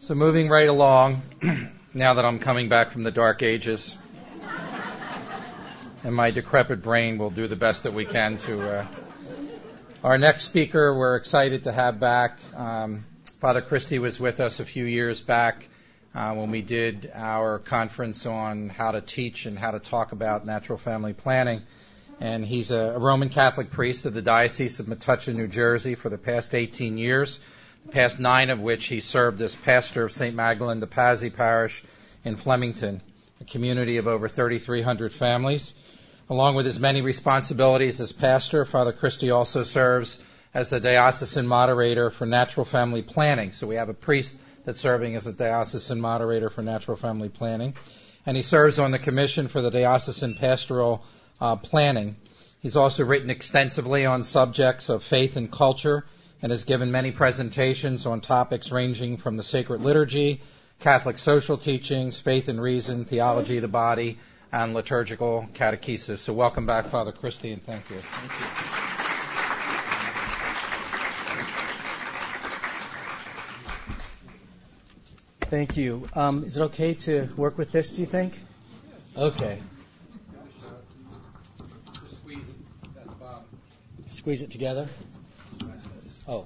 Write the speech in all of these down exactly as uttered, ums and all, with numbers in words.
So moving right along, now that I'm coming back from the dark ages, and my decrepit brain will do the best that we can to... Uh, our next speaker we're excited to have back. Um, Father Christie was with us a few years back uh, when we did our conference on how to teach and how to talk about natural family planning. And he's a, a Roman Catholic priest of the Diocese of Metuchen, New Jersey for the past eighteen years. The past nine of which he served as pastor of Saint Magdalene de Pazzi Parish in Flemington, a community of over thirty-three hundred families. Along with his many responsibilities as pastor, Father Christie also serves as the diocesan moderator for natural family planning. So we have a priest that's serving as a diocesan moderator for natural family planning. And he serves on the commission for the diocesan pastoral uh, planning. He's also written extensively on subjects of faith and culture, and has given many presentations on topics ranging from the sacred liturgy, Catholic social teachings, faith and reason, theology of the body, and liturgical catechesis. So welcome back, Father Christie, and thank you. Thank you. Thank you. Um, is it okay to work with this, do you think? Okay. Just squeeze it at the bottom. Squeeze it together? Oh.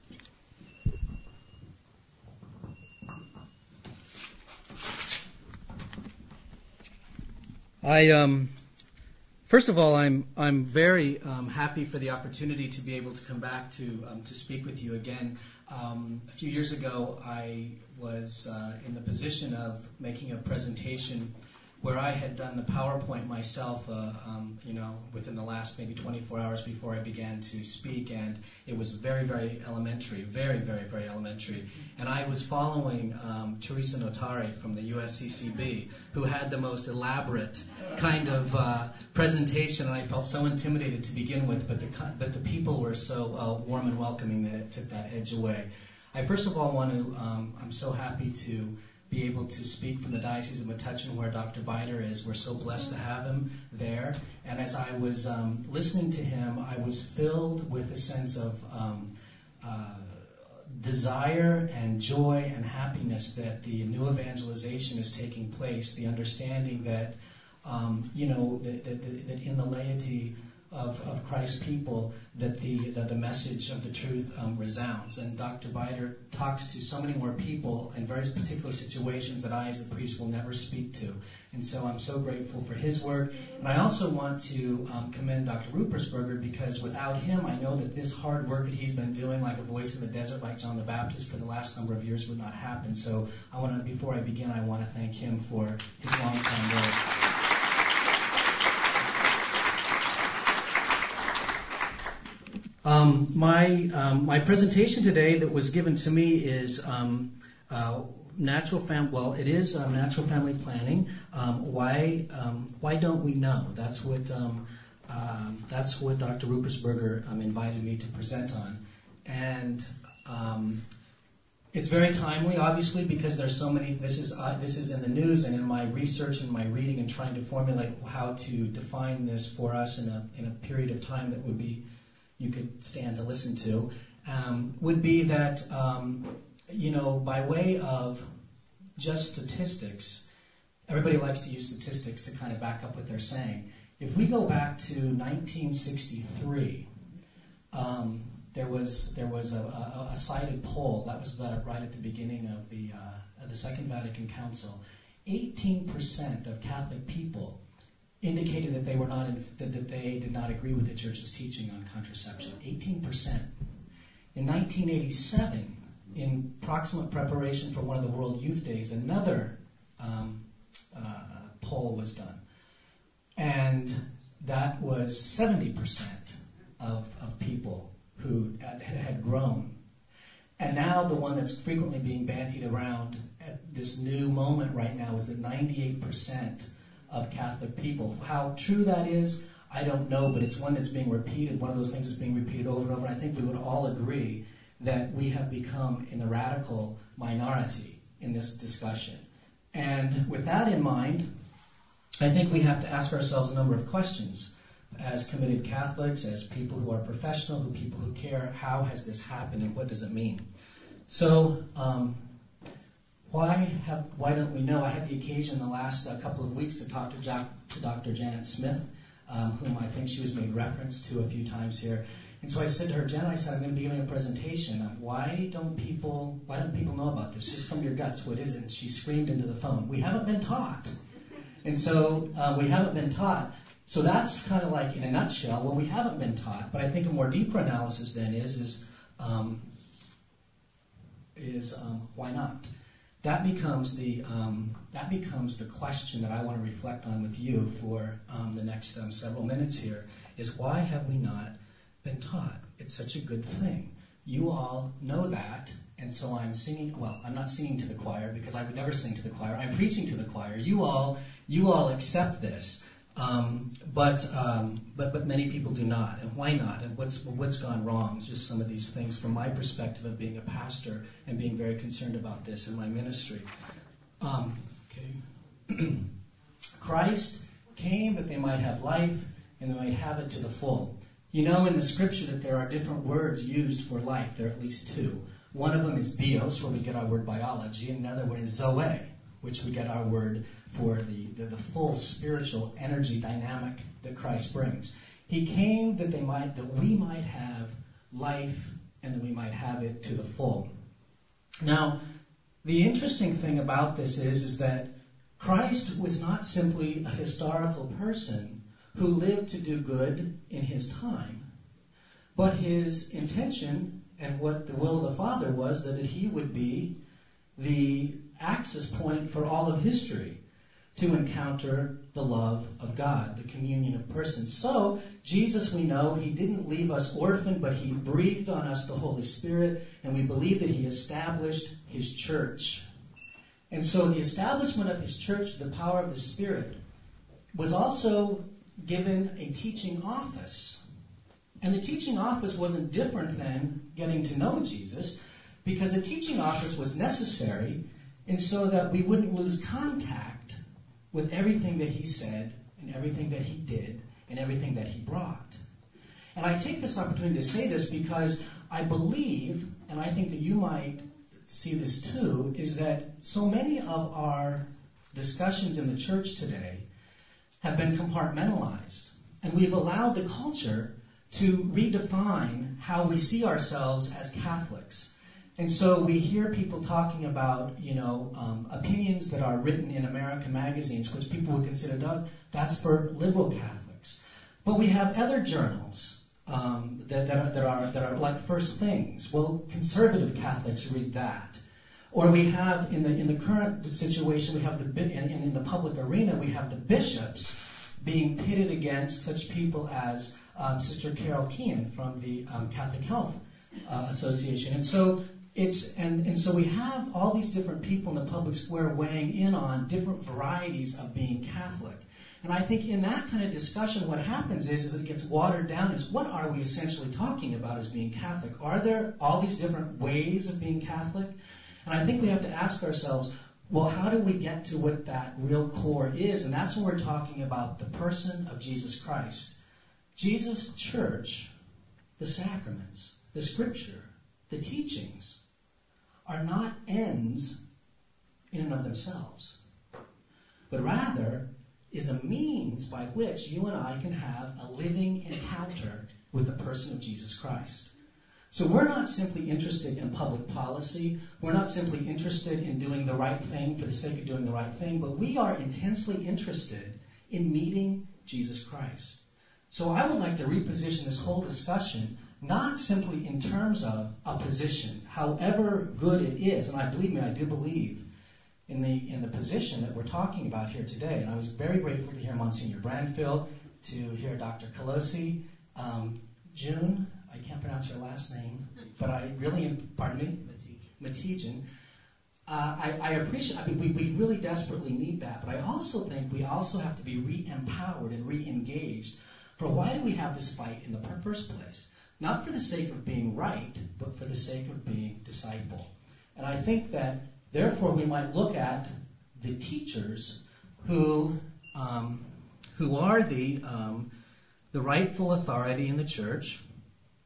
I um first of all I'm I'm very um, happy for the opportunity to be able to come back to um, to speak with you again. Um, a few years ago I was uh, in the position of making a presentation where I had done the PowerPoint myself, uh, um, you know, within the last maybe twenty-four hours before I began to speak, and it was very, very elementary, very, very, very elementary. And I was following um, Teresa Notari from the U S C C B, who had the most elaborate kind of uh, presentation, and I felt so intimidated to begin with, but the but the people were so uh, warm and welcoming that it took that edge away. I first of all want to, um, I'm so happy to be able to speak from the Diocese of Metuchen, where Doctor Bider is. We're so blessed to have him there. And as I was um, listening to him, I was filled with a sense of um, uh, desire and joy and happiness that the new evangelization is taking place, the understanding that, um, you know, that, that, that in the laity of, of Christ's people, that the that the message of the truth um, resounds. And Doctor Bider talks to so many more people in very particular situations that I as a priest will never speak to. And so I'm so grateful for his work. And I also want to um, commend Doctor Ruppersberger, because without him, I know that this hard work that he's been doing, like a voice in the desert, like John the Baptist, for the last number of years would not happen. So I want to, before I begin, I want to thank him for his long-time work. Um, my um, my presentation today that was given to me is um, uh, natural fam. Well, it is um, natural family planning. Um, why um, why don't we know? That's what um, uh, that's what Doctor Ruppersberger um, invited me to present on, and um, it's very timely, obviously, because there's so many. This is uh, this is in the news, and in my research and my reading and trying to formulate how to define this for us in a in a period of time that would be. You could stand to listen to, um, would be that, um, you know, by way of just statistics, everybody likes to use statistics to kind of back up what they're saying. If we go back to nineteen sixty-three, um, there was there was a, a, a cited poll that was the, right at the beginning of the uh, of the Second Vatican Council. eighteen percent of Catholic people indicated that they were not in, that, that they did not agree with the Church's teaching on contraception. eighteen percent. In nineteen eighty-seven, in proximate preparation for one of the World Youth Days, another um, uh, poll was done, and that was seventy percent of of people who had, had grown. And now the one that's frequently being bandied around at this new moment right now is that ninety-eight percent of Catholic people. How true that is, I don't know, but it's one that's being repeated, one of those things that's being repeated over and over. And I think we would all agree that we have become in the radical minority in this discussion. And with that in mind, I think we have to ask ourselves a number of questions. As committed Catholics, as people who are professional, who people who care, how has this happened and what does it mean? So, um, why have why don't we know? I had the occasion the last uh, couple of weeks to talk to, jo- to Doctor Janet Smith, um, whom I think she was made reference to a few times here. And so I said to her, Janet, I said, I'm going to be giving a presentation. Why don't people why don't people know about this? Just from your guts, what is it? And she screamed into the phone, we haven't been taught. And so uh, we haven't been taught. So that's kind of like in a nutshell, well, we haven't been taught. But I think a more deeper analysis then is is um, is um, why not? That becomes the um, that becomes the question that I want to reflect on with you for um, the next um, several minutes here. Is why have we not been taught? It's such a good thing. You all know that, and so I'm singing. Well, I'm not singing to the choir because I would never sing to the choir. I'm preaching to the choir. You all, you all accept this, um, but um, but but many people do not. And why not? And what's what's gone wrong? It's just some of these things from my perspective of being a pastor and being very concerned about this in my ministry. Um, okay, Christ came that they might have life and they might have it to the full. You know in the scripture that there are different words used for life. There are at least two. One of them is bios, where we get our word biology, and another one is zoe, which we get our word for the, the, the full spiritual energy dynamic that Christ brings. He came that they might, that we might have life and that we might have it to the full. Now, the interesting thing about this is, is that Christ was not simply a historical person who lived to do good in his time, but his intention and what the will of the Father was that he would be the access point for all of history to encounter the love of God, the communion of persons. So, Jesus, we know, he didn't leave us orphaned, but he breathed on us the Holy Spirit, and we believe that he established his church. And so the establishment of his church, the power of the Spirit, was also given a teaching office. And the teaching office wasn't different than getting to know Jesus, because the teaching office was necessary, and so that we wouldn't lose contact with everything that he said, and everything that he did, and everything that he brought. And I take this opportunity to say this because I believe, and I think that you might see this too, is that so many of our discussions in the church today have been compartmentalized. And we've allowed the culture to redefine how we see ourselves as Catholics. And so we hear people talking about, you know, um, opinions that are written in American magazines, which people would consider that's for liberal Catholics. But we have other journals um, that, that, are, that are that are like First Things. Well, conservative Catholics read that. Or we have, in the in the current situation, we have the in, in the public arena, we have the bishops being pitted against such people as um, Sister Carol Keehan from the um, Catholic Health uh, Association. And so it's and, and so we have all these different people in the public square weighing in on different varieties of being Catholic. And I think in that kind of discussion, what happens is, is it gets watered down is what are we essentially talking about as being Catholic? Are there all these different ways of being Catholic? And I think we have to ask ourselves, well, how do we get to what that real core is? And that's when we're talking about the person of Jesus Christ. Jesus' church, the sacraments, the scripture, the teachings are not ends in and of themselves, but rather is a means by which you and I can have a living encounter with the person of Jesus Christ. So we're not simply interested in public policy. We're not simply interested in doing the right thing for the sake of doing the right thing, but we are intensely interested in meeting Jesus Christ. So I would like to reposition this whole discussion not simply in terms of a position, however good it is, and I believe me, I do believe in the in the position that we're talking about here today. And I was very grateful to hear Monsignor Branfield, to hear Doctor Colosi, um, June, I can't pronounce her last name, but I really, pardon me? Matijan. Uh, I, I appreciate, I mean, we, we really desperately need that, but I also think we also have to be re-empowered and re-engaged for why do we have this fight in the first place? Not for the sake of being right, but for the sake of being disciple. And I think that, therefore, we might look at the teachers who um, who are the um, the rightful authority in the church.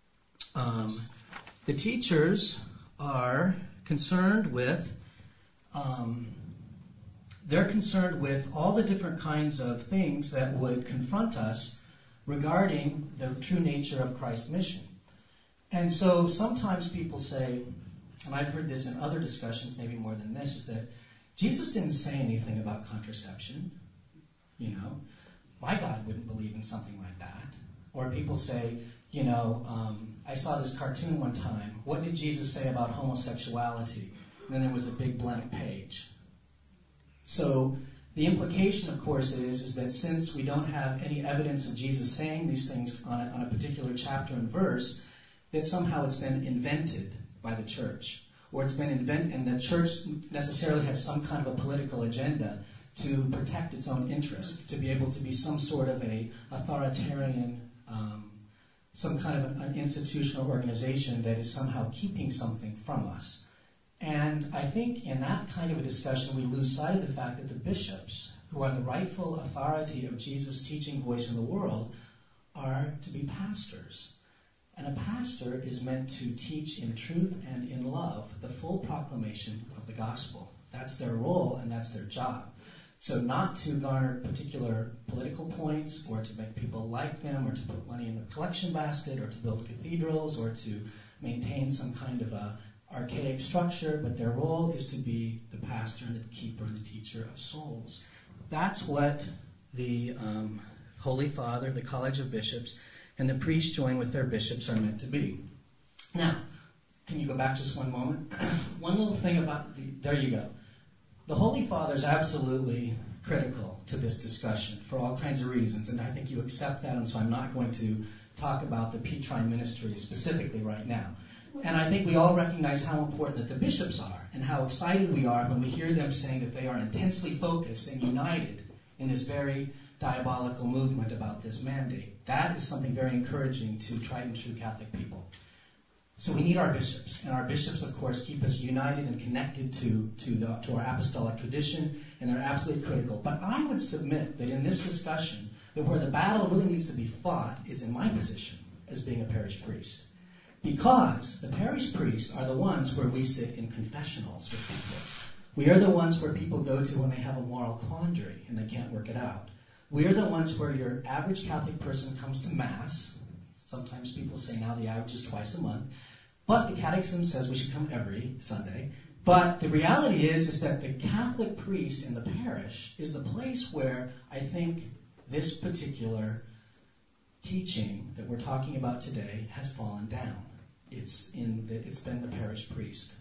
Um, the teachers are concerned with um, they're concerned with all the different kinds of things that would confront us regarding the true nature of Christ's mission. And so sometimes people say, and I've heard this in other discussions, maybe more than this, is that Jesus didn't say anything about contraception. You know, my God wouldn't believe in something like that. Or people say, you know, um, I saw this cartoon one time. What did Jesus say about homosexuality? And then there was a big blank page. So the implication, of course, is, is that since we don't have any evidence of Jesus saying these things on a, on a particular chapter and verse, that somehow it's been invented by the church. Or it's been invented, and the church necessarily has some kind of a political agenda to protect its own interest, to be able to be some sort of a authoritarian, um, some kind of an, an institutional organization that is somehow keeping something from us. And I think in that kind of a discussion, we lose sight of the fact that the bishops, who are the rightful authority of Jesus' teaching voice in the world, are to be pastors. And a pastor is meant to teach in truth and in love the full proclamation of the gospel. That's their role and that's their job. So not to garner particular political points or to make people like them or to put money in the collection basket or to build cathedrals or to maintain some kind of a archaic structure, but their role is to be the pastor and the keeper and the teacher of souls. That's what the um, Holy Father, the College of Bishops, and the priests join with their bishops are meant to be. Now, can you go back just one moment? One little thing about the, there you go. The Holy Father is absolutely critical to this discussion for all kinds of reasons, and I think you accept that, and so I'm not going to talk about the Petrine ministry specifically right now. And I think we all recognize how important that the bishops are and how excited we are when we hear them saying that they are intensely focused and united in this very diabolical movement about this mandate. That is something very encouraging to tried and true Catholic people. So we need our bishops, and our bishops, of course, keep us united and connected to, to, the, to our apostolic tradition, and they're absolutely critical. But I would submit that in this discussion, that where the battle really needs to be fought is in my position as being a parish priest. Because the parish priests are the ones where we sit in confessionals with people. We are the ones where people go to when they have a moral quandary and they can't work it out. We are the ones where your average Catholic person comes to Mass. Sometimes people say now the average is twice a month. But the Catechism says we should come every Sunday. But the reality is, is that the Catholic priest in the parish is the place where I think this particular teaching that we're talking about today has fallen down. It's in the, it's been the parish priest.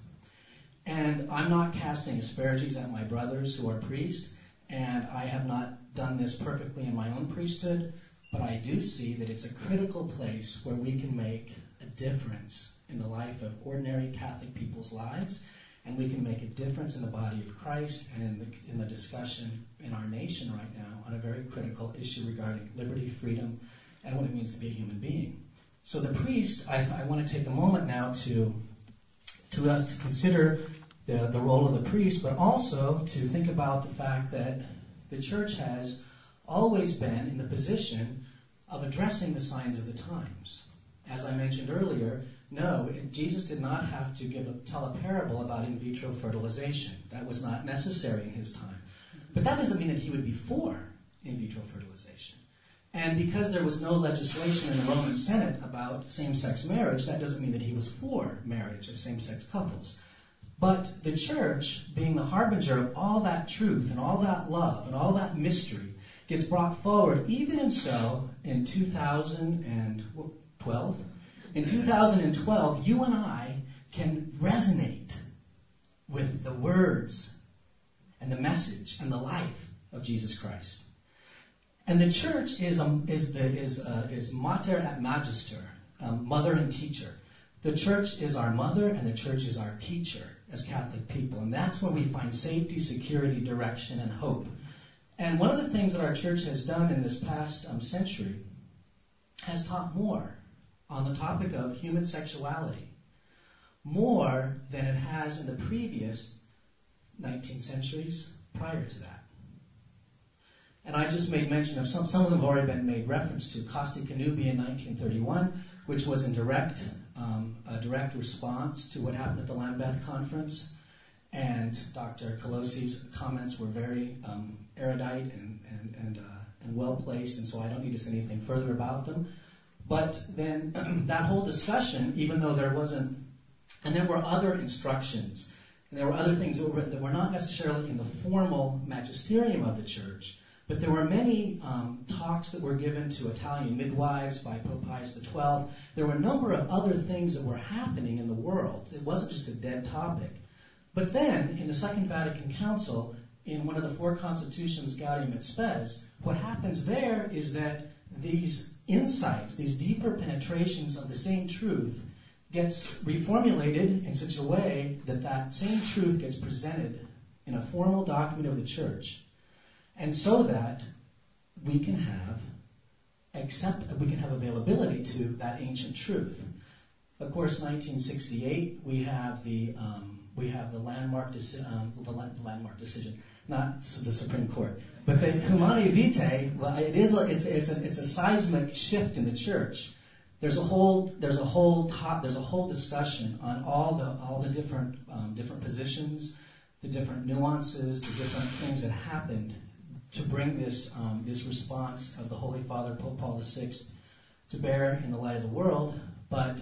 And I'm not casting aspersions at my brothers who are priests, and I have not done this perfectly in my own priesthood, but I do see that it's a critical place where we can make a difference in the life of ordinary Catholic people's lives, and we can make a difference in the body of Christ and in the, in the discussion in our nation right now on a very critical issue regarding liberty, freedom, and what it means to be a human being. So the priest, I, I want to take a moment now to to us to consider the, the role of the priest, but also to think about the fact that the church has always been in the position of addressing the signs of the times. As I mentioned earlier, no, it, Jesus did not have to give a, tell a parable about in vitro fertilization. That was not necessary in his time. But that doesn't mean that he would be for in vitro fertilization. And because there was no legislation in the Roman Senate about same-sex marriage, that doesn't mean that he was for marriage of same-sex couples. But the church, being the harbinger of all that truth and all that love and all that mystery, gets brought forward, even and so in two thousand twelve. In two thousand twelve, you and I can resonate with the words and the message and the life of Jesus Christ. And the church is um, is the is uh, is mater et magister, um, mother and teacher. The church is our mother, and the church is our teacher as Catholic people, and that's where we find safety, security, direction, and hope. And one of the things that our church has done in this past um, century has taught more on the topic of human sexuality, more than it has in the previous nineteen centuries prior to that. And I just made mention of some, some of them have already been made reference to. Costi Connubii in nineteen thirty-one, which was in direct, um, a direct response to what happened at the Lambeth Conference. And Doctor Colosi's comments were very um, erudite and and and, uh, and well placed, and so I don't need to say anything further about them. But then that whole discussion, even though there wasn't, and there were other instructions, and there were other things that were, that were not necessarily in the formal magisterium of the church, but there were many um, talks that were given to Italian midwives by Pope Pius the twelfth. There were a number of other things that were happening in the world. It wasn't just a dead topic. But then, in the Second Vatican Council, in one of the four constitutions, Gaudium et Spes, what happens there is that these insights, these deeper penetrations of the same truth, gets reformulated in such a way that that same truth gets presented in a formal document of the church, and so that we can have accept, we can have availability to that ancient truth. Of course, nineteen sixty-eight, we have the um, we have the landmark deci- um, the, the landmark decision, not the Supreme Court, but the Humanae Vitae. Well, it is a, it's it's a, it's a seismic shift in the church. There's a whole there's a whole top, there's a whole discussion on all the all the different um, different positions, the different nuances, the different things that happened to bring this um, this response of the Holy Father Pope Paul the Sixth to bear in the light of the world. But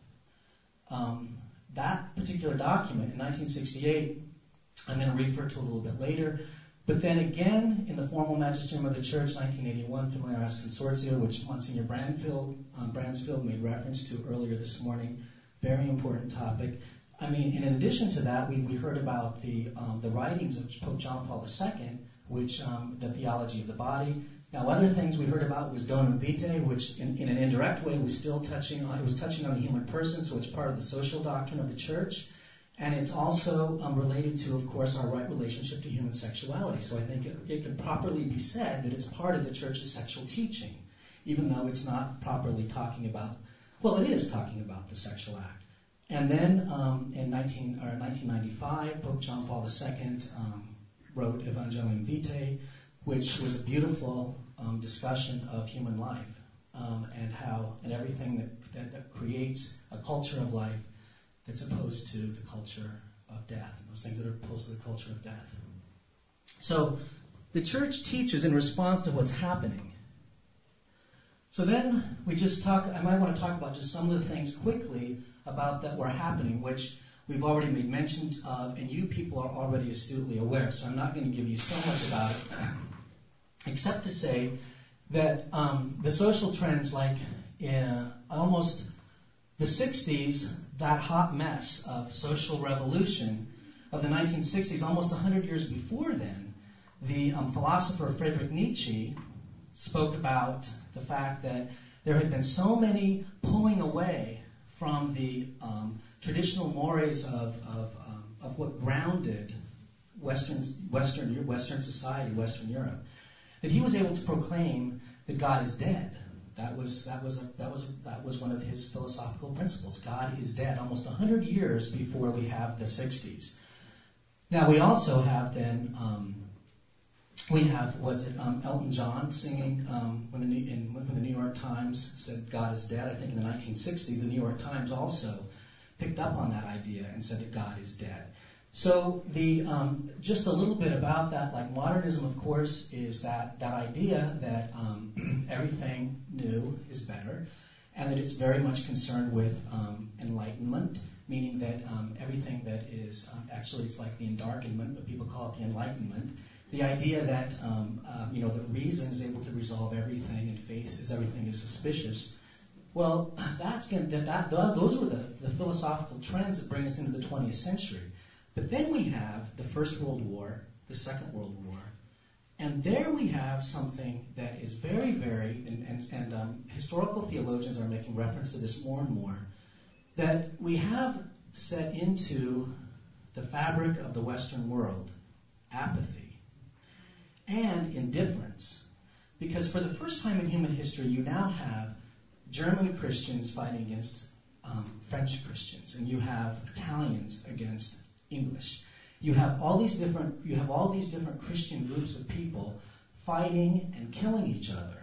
um, that particular document in nineteen sixty-eight, I'm going to refer to a little bit later. But then again, in the formal magisterium of the Church, nineteen eighty-one, Familiaris Consortio, which Monsignor Bransfield, um, Bransfield made reference to earlier this morning, very important topic. I mean, in addition to that, we, we heard about the um, the writings of Pope John Paul the Second, which um, the theology of the body. Now, other things we heard about was Donum Vitae, which in, in an indirect way was still touching on, it was touching on the human person, so it's part of the social doctrine of the Church. And it's also um, related to, of course, our right relationship to human sexuality. So I think it, it can properly be said that it's part of the Church's sexual teaching, even though it's not properly talking about, well, it is talking about the sexual act. And then um, in nineteen, or nineteen ninety-five, Pope John Paul the Second um, wrote Evangelium Vitae, which was a beautiful um, discussion of human life um, and how, and everything that, that, that creates a culture of life that's opposed to the culture of death, and those things that are opposed to the culture of death. So the church teaches in response to what's happening. So then we just talk, I might want to talk about just some of the things quickly about that were happening, which we've already made mention of, and you people are already astutely aware, so I'm not going to give you so much about it, except to say that um, the social trends, like in almost the sixties, that hot mess of social revolution of the nineteen sixties, almost one hundred years before then, the um, philosopher Friedrich Nietzsche spoke about the fact that there had been so many pulling away from the um, traditional mores of of, um, of what grounded Western Western Western society, Western Europe, that he was able to proclaim that God is dead. That was that was a, that was a, that was one of his philosophical principles. God is dead. Almost one hundred years before we have the sixties. Now we also have then um, we have was it um, Elton John singing um, when the New, in, when the New York Times said God is dead. I think in the nineteen sixties the New York Times also picked up on that idea and said that God is dead. So the um, just a little bit about that, like modernism, of course, is that that idea that um, everything new is better, and that it's very much concerned with um, enlightenment, meaning that um, everything that is um, actually it's like the endarkenment, but people call it the enlightenment. The idea that um, uh, you know that reason is able to resolve everything, and faith is everything is suspicious. Well, that's that, that those were the, the philosophical trends that bring us into the twentieth century. But then we have the First World War, the Second World War, and there we have something that is very, very, and, and, and um, historical theologians are making reference to this more and more, that we have set into the fabric of the Western world apathy and indifference. Because for the first time in human history, you now have German Christians fighting against um, French Christians, and you have Italians against English. You have all these different you have all these different Christian groups of people fighting and killing each other.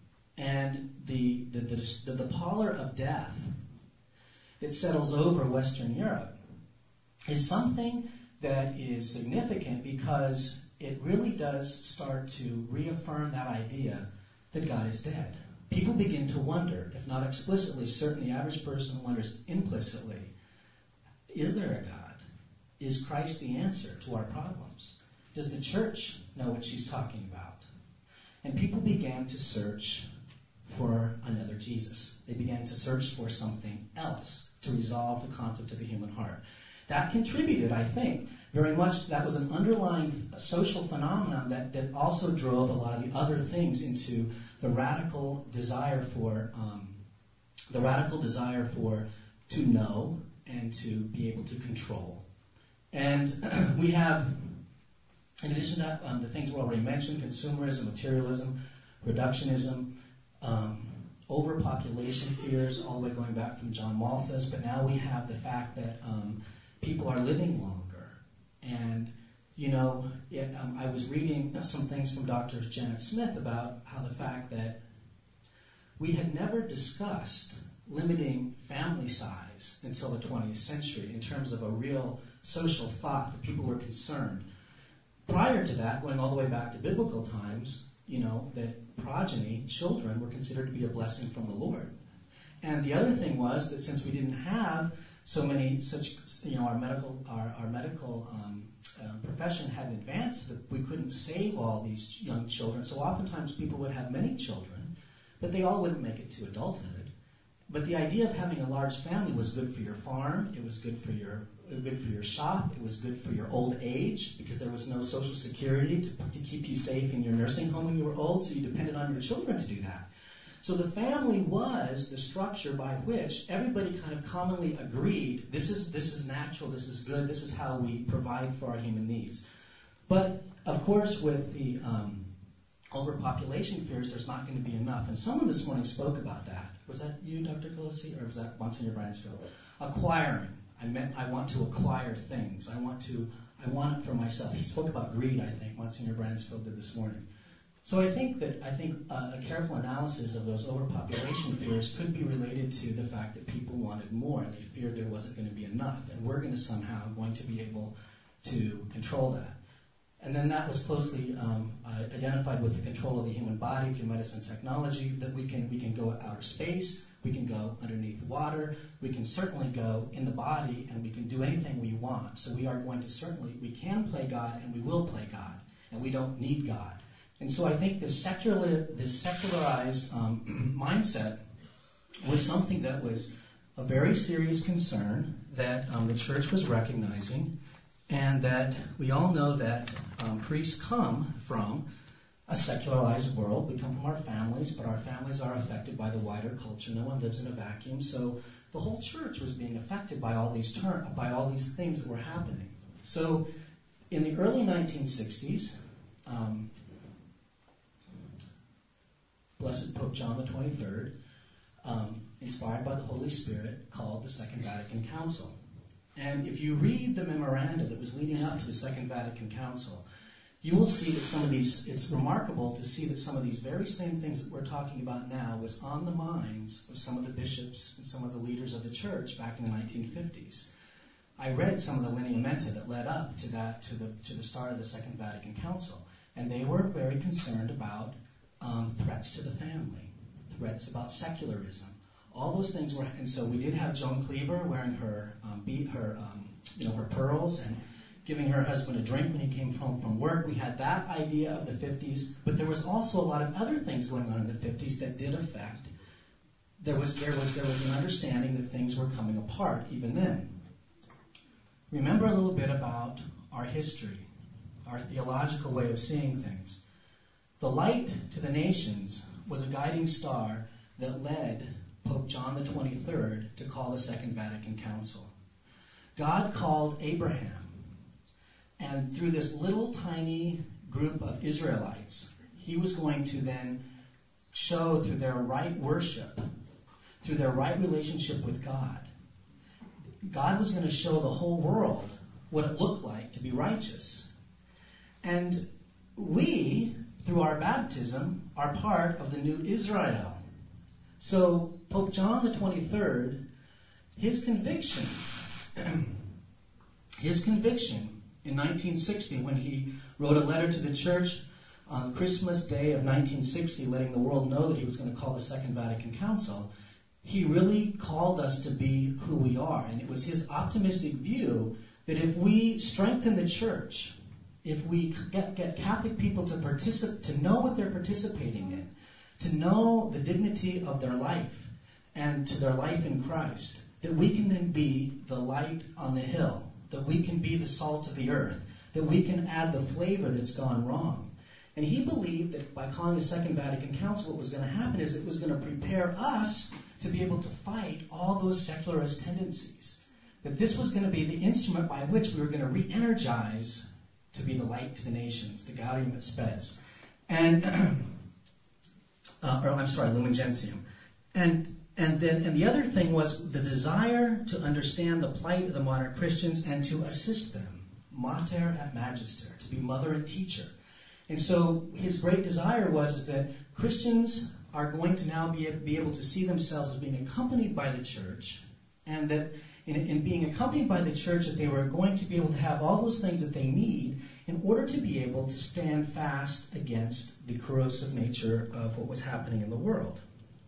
And the the, the, the pallor of death that settles over Western Europe is something that is significant because it really does start to reaffirm that idea that God is dead. People begin to wonder, if not explicitly, certainly the average person wonders implicitly, is there a God? Is Christ the answer to our problems? Does the church know what she's talking about? And people began to search for another Jesus. They began to search for something else to resolve the conflict of the human heart. That contributed, I think, very much. That was an underlying social phenomenon that, that also drove a lot of the other things into the radical desire for um, the radical desire for to know and to be able to control. And we have, in addition to that, um, the things we already mentioned: consumerism, materialism, reductionism, um, overpopulation fears, all the way going back from John Malthus. But now we have the fact that um, people are living longer. And, you know, it, um, I was reading some things from Doctor Janet Smith about how the fact that we had never discussed limiting family size until the twentieth century in terms of a real social thought that people were concerned. Prior to that, going all the way back to biblical times, you know, that progeny, children, were considered to be a blessing from the Lord. And the other thing was that since we didn't have so many such, you know, our medical our, our medical um, uh, profession had advanced that we couldn't save all these young children. So oftentimes people would have many children, but they all wouldn't make it to adulthood. But the idea of having a large family was good for your farm. It was good for your good for your shop. It was good for your old age because there was no social security to, to keep you safe in your nursing home when you were old. So you depended on your children to do that. So the family was the structure by which everybody kind of commonly agreed, this is this is natural, this is good, this is how we provide for our human needs. But, of course, with the um, overpopulation fears, there's not going to be enough. And someone this morning spoke about that. Was that you, Doctor Colossi, or was that Monsignor Bransfield? Acquiring. I meant I want to acquire things. I want to, I want it for myself. He spoke about greed, I think, Monsignor Bransfield did this morning. So I think that I think uh, a careful analysis of those overpopulation fears could be related to the fact that people wanted more. They feared there wasn't going to be enough, and we're going to somehow going to be able to control that. And then that was closely um, uh, identified with the control of the human body through medicine technology. That we can we can go outer space, we can go underneath water, we can certainly go in the body, and we can do anything we want. So we are going to certainly we can play God, and we will play God, and we don't need God. And so I think this secular, this secularized um, mindset was something that was a very serious concern that um, the church was recognizing, and that we all know that um, priests come from a secularized world. We come from our families, but our families are affected by the wider culture. No one lives in a vacuum. So the whole church was being affected by all these ter- by all these things that were happening. So in the early nineteen sixties, um, Blessed Pope John the twenty-third, um, inspired by the Holy Spirit, called the Second Vatican Council. And if you read the memoranda that was leading up to the Second Vatican Council, you will see that some of these, it's remarkable to see that some of these very same things that we're talking about now was on the minds of some of the bishops and some of the leaders of the church back in the nineteen fifties. I read some of the lineamenta that led up to that, to the to the start of the Second Vatican Council, and they were very concerned about um, threats to the family, threats about secularism. All those things were, and so we did have Joan Cleaver wearing her um, beat her, um, you know, her pearls and giving her husband a drink when he came home from work. We had that idea of the fifties, but there was also a lot of other things going on in the fifties that did affect. There was there was there was an understanding that things were coming apart even then. Remember a little bit about our history, our theological way of seeing things. The light to the nations was a guiding star that led Pope John the twenty-third to call the Second Vatican Council. God called Abraham, and through this little tiny group of Israelites, he was going to then show through their right worship, through their right relationship with God, God was going to show the whole world what it looked like to be righteous. And we, through our baptism, are part of the new Israel. So Pope John the twenty-third, his conviction, his conviction In nineteen sixty, when he wrote a letter to the church on Christmas Day of nineteen sixty, letting the world know that he was going to call the Second Vatican Council, he really called us to be who we are. And it was his optimistic view that if we strengthen the church, if we get, get Catholic people to participate, to know what they're participating in, to know the dignity of their life and to their life in Christ, that we can then be the light on the hill, that we can be the salt of the earth, that we can add the flavor that's gone wrong. And he believed that by calling the Second Vatican Council, what was going to happen is it was going to prepare us to be able to fight all those secularist tendencies. That this was going to be the instrument by which we were going to re-energize to be the light to the nations, the Gaudium et Spes. And, uh, or I'm sorry, Lumen Gentium. And And then, and the other thing was the desire to understand the plight of the modern Christians and to assist them, mater et magister, to be mother and teacher. And so his great desire was is that Christians are going to now be, be able to see themselves as being accompanied by the church, and that in, in being accompanied by the church, that they were going to be able to have all those things that they need in order to be able to stand fast against the corrosive nature of what was happening in the world.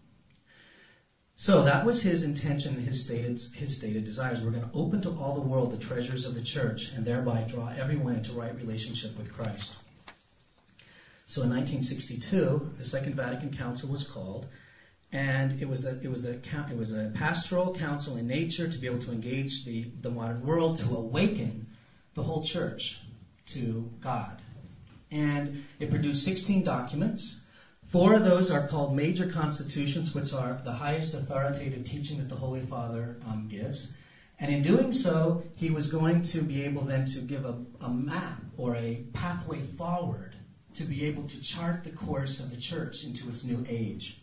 So that was his intention, his stated, his stated desires. We're going to open to all the world the treasures of the church and thereby draw everyone into right relationship with Christ. So in nineteen sixty-two, the Second Vatican Council was called, and it was a, it was a, it was a pastoral council in nature to be able to engage the, the modern world, to awaken the whole church to God. And it produced sixteen documents. Four of those are called major constitutions, which are the highest authoritative teaching that the Holy Father um, gives. And in doing so, he was going to be able then to give a, a map or a pathway forward to be able to chart the course of the church into its new age.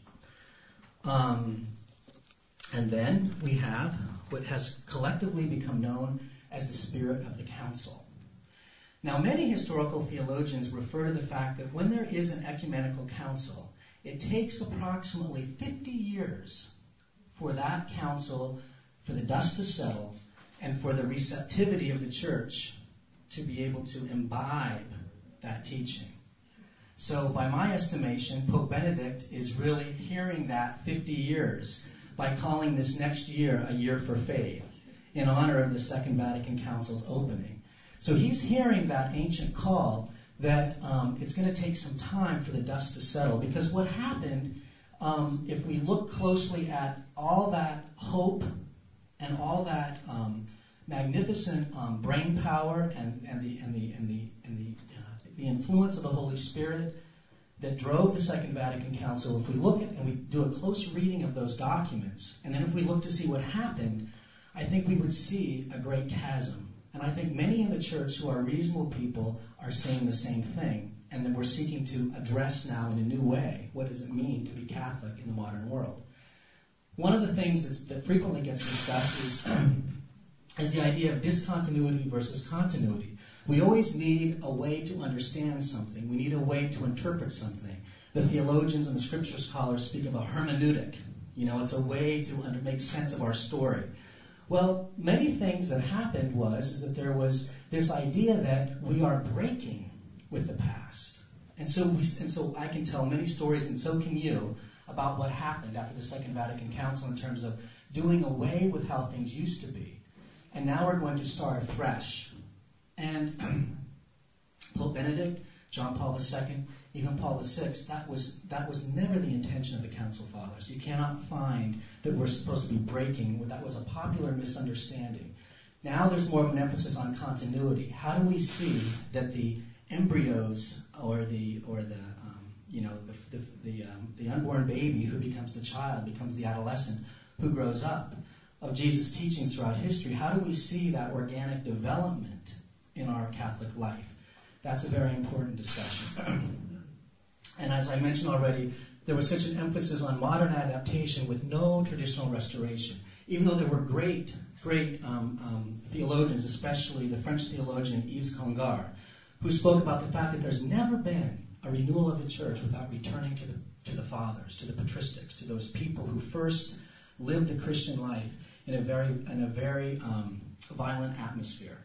Um, and then we have what has collectively become known as the spirit of the council. Now, many historical theologians refer to the fact that when there is an ecumenical council, it takes approximately fifty years for that council, for the dust to settle, and for the receptivity of the church to be able to imbibe that teaching. So by my estimation, Pope Benedict is really hearing that fifty years by calling this next year a year for faith in honor of the Second Vatican Council's opening. So he's hearing that ancient call that um, it's going to take some time for the dust to settle. Because what happened, um, if we look closely at all that hope and all that um, magnificent um, brain power and, and the and the and the and the, uh, the influence of the Holy Spirit that drove the Second Vatican Council, if we look at and we do a close reading of those documents, and then if we look to see what happened, I think we would see a great chasm. And I think many in the church who are reasonable people are saying the same thing, and that we're seeking to address now in a new way what does it mean to be Catholic in the modern world. One of the things that's, that frequently gets discussed is, is the idea of discontinuity versus continuity. We always need a way to understand something. We need a way to interpret something. The theologians and the scripture scholars speak of a hermeneutic. You know, it's a way to under, make sense of our story. Well, many things that happened was is that there was this idea that we are breaking with the past. And so we, and so I can tell many stories, and so can you, about what happened after the Second Vatican Council in terms of doing away with how things used to be. And now we're going to start afresh. And Pope Benedict, John Paul the Second, even Paul the Sixth, that was that was never the intention of the Council Fathers. You cannot find that we're supposed to be breaking. That was a popular misunderstanding. Now there's more of an emphasis on continuity. How do we see that the embryos or the or the um, you know the the the, um, the unborn baby who becomes the child, becomes the adolescent who grows up, of Jesus' teachings throughout history? How do we see that organic development in our Catholic life? That's a very important discussion. And as I mentioned already, there was such an emphasis on modern adaptation with no traditional restoration. Even though there were great, great um, um, theologians, especially the French theologian Yves Congar, who spoke about the fact that there's never been a renewal of the church without returning to the to the fathers, to the patristics, to those people who first lived the Christian life in a very in a very um, violent atmosphere.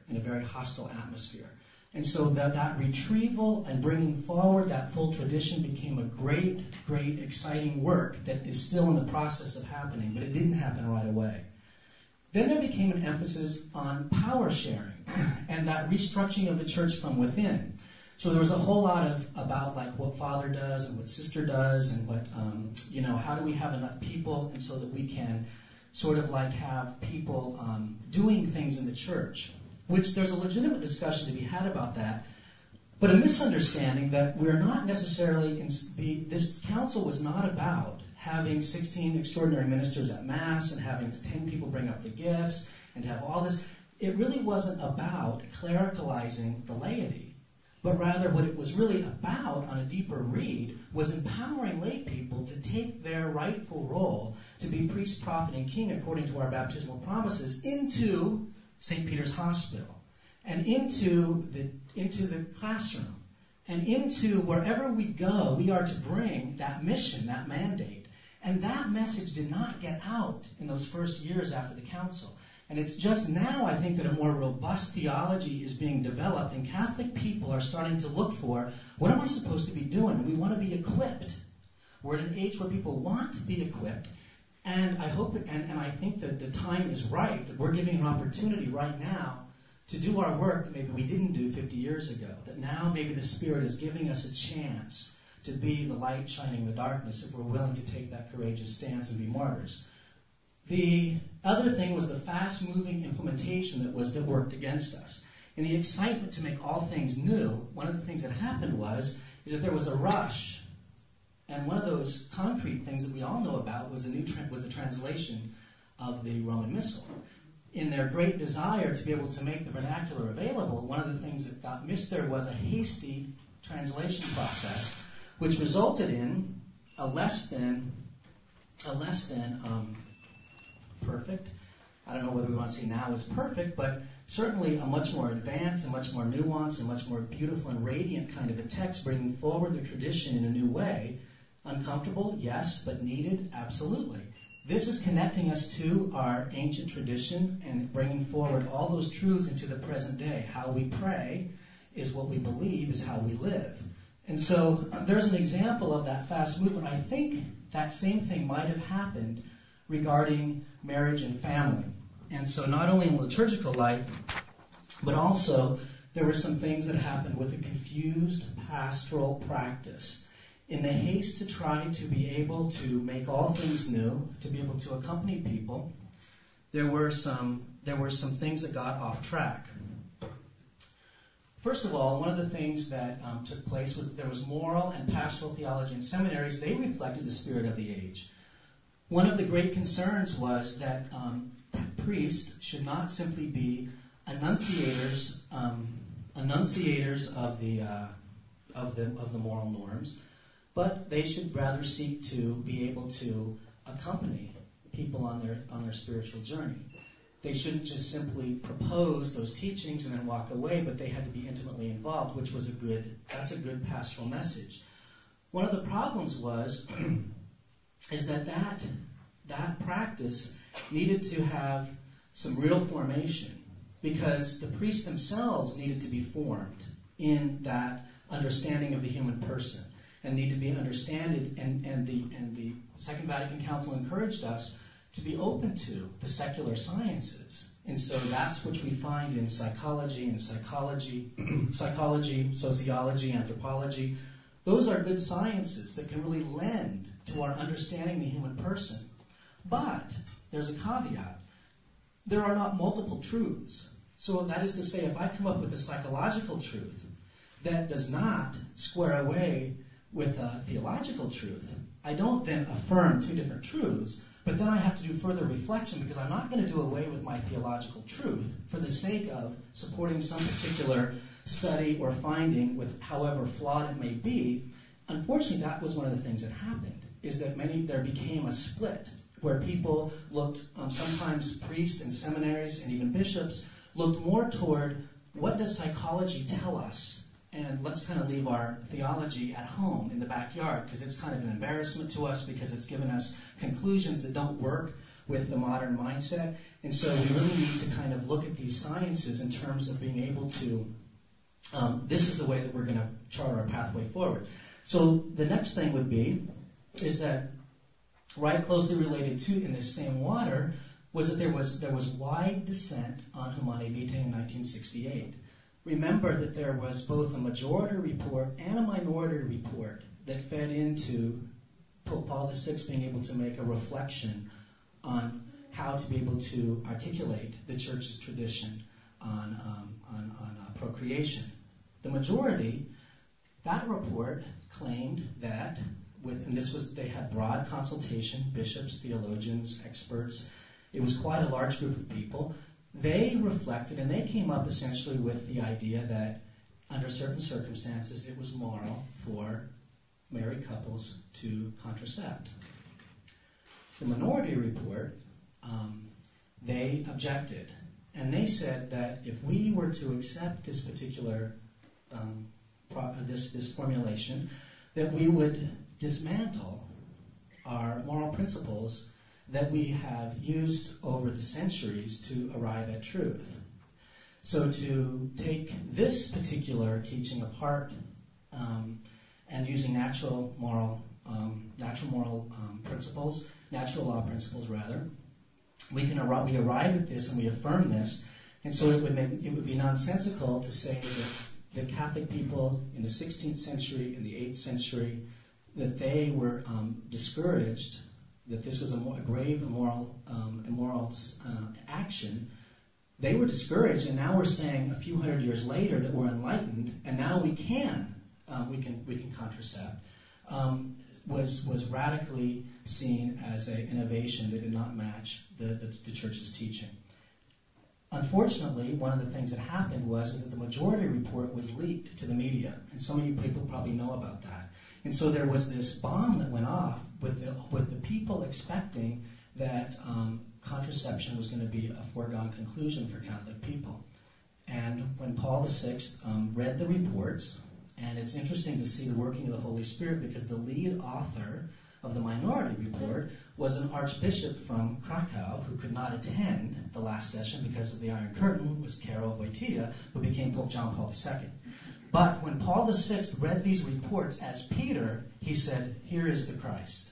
in a very hostile atmosphere. And so that, that retrieval and bringing forward that full tradition became a great, great, exciting work that is still in the process of happening, but it didn't happen right away. Then there became an emphasis on power sharing and that restructuring of the church from within. So there was a whole lot of about like what Father does and what Sister does and what, um, you know, how do we have enough people and so that we can sort of like have people um, doing things in the church, which there's a legitimate discussion to be had about that, but a misunderstanding that we're not necessarily, in, be, this council was not about having sixteen extraordinary ministers at Mass and having ten people bring up the gifts and have all this. It really wasn't about clericalizing the laity, but rather what it was really about on a deeper read was empowering lay people to take their rightful role to be priest, prophet, and king according to our baptismal promises into Saint Peter's Hospital and into the into the classroom and into wherever we go, we are to bring that mission, that mandate. And that message did not get out in those first years after the council. And it's just now, I think, that a more robust theology is being developed, and Catholic people are starting to look for, what am I supposed to be doing? We want to be equipped. We're at an age where people want to be equipped. And I hope, and, and I think that the time is right, that we're giving an opportunity right now to do our work that maybe we didn't do fifty years ago. That now maybe the Spirit is giving us a chance to be the light shining in the darkness if we're willing to take that courageous stance and be martyrs. The other thing was the fast-moving implementation that was that worked against us. In the excitement to make all things new, one of the things that happened was is that there was a rush, and one of those concrete things that we all know about was the new tra- was the translation of the Roman Missal. In their great desire to be able to make the vernacular available, one of the things that got missed there was a hasty translation process, which resulted in a less than a less than um, perfect. I don't know whether we want to say now is perfect, but certainly a much more advanced and much more nuanced and much more beautiful and radiant kind of a text, bringing forward the tradition in a new way. Uncomfortable, yes, but needed, absolutely. This is connecting us to our ancient tradition and bringing forward all those truths into the present day. How we pray is what we believe is how we live. And so uh, there's an example of that fast movement. I think that same thing might have happened regarding marriage and family. And so not only in liturgical life, but also there were some things that happened with a confused pastoral practice. In the haste to try to be able to make all things new, to be able to accompany people, there were some there were some things that got off track. First of all, one of the things that um, took place was that there was moral and pastoral theology in seminaries. They reflected the spirit of the age. One of the great concerns was that um, priests should not simply be enunciators, um, enunciators of the uh, of the of the moral norms, but they should rather seek to be able to accompany people on their on their spiritual journey. They shouldn't just simply propose those teachings and then walk away, but they had to be intimately involved, which was a good, that's a good pastoral message. One of the problems was, is that, that that practice needed to have some real formation, because the priests themselves needed to be formed in that understanding of the human person and need to be understood, and, and the and the Second Vatican Council encouraged us to be open to the secular sciences. And so that's what we find in psychology and psychology, psychology, sociology, anthropology. Those are good sciences that can really lend to our understanding the human person. But there's a caveat. There are not multiple truths. So that is to say, if I come up with a psychological truth that does not square away with a theological truth, I don't then affirm two different truths, but then I have to do further reflection, because I'm not going to do away with my theological truth for the sake of supporting some particular study or finding, with however flawed it may be. Unfortunately, that was one of the things that happened, is that many there became a split where people looked, um, sometimes priests and seminaries and even bishops, looked more toward what does psychology tell us, and let's kind of leave our theology at home in the backyard, because it's kind of an embarrassment to us because it's given us conclusions that don't work with the modern mindset. And so we really need to kind of look at these sciences in terms of being able to, um, this is the way that we're going to chart our pathway forward. So the next thing would be, is that right closely related to in this same water was that there was there was wide dissent on Humanae Vitae in nineteen sixty-eight. Remember that there was both a majority report and a minority report that fed into Pope Paul the Sixth being able to make a reflection on how to be able to articulate the Church's tradition on um, on, on uh, procreation. The majority, that report claimed that, with and this was they had broad consultation, bishops, theologians, experts. It was quite a large group of people. They reflected and they came up essentially with the idea that under certain circumstances it was moral for married couples to contracept. The minority report, um, they objected. And they said that if we were to accept this particular um, pro- this, this formulation, that we would dismantle our moral principles that we have used over the centuries to arrive at truth. So to take this particular teaching apart um, and using natural moral, um, natural moral um, principles, natural law principles rather, we can ar- we arrive at this and we affirm this, and so it would make, it would be nonsensical to say that the Catholic people in the sixteenth century, in the eighth century, that they were um, discouraged, that this was a, more, a grave immoral, um, immoral uh, action. They were discouraged, and now we're saying a few hundred years later that we're enlightened, and now we can, um, we can, we can contracept. Um, was was radically seen as an innovation that did not match the, the, the Church's teaching. Unfortunately, one of the things that happened was is that the majority report was leaked to the media, and some of you people probably know about that. And so there was this bomb that went off with the, with the people expecting that um, contraception was going to be a foregone conclusion for Catholic people. And when Paul the Sixth um, read the reports, and it's interesting to see the working of the Holy Spirit because the lead author of the minority report was an archbishop from Krakow who could not attend the last session because of the Iron Curtain, was Karol Wojtyla, who became Pope John Paul the Second. But when Paul the Sixth read these reports as Peter, he said, here is the Christ.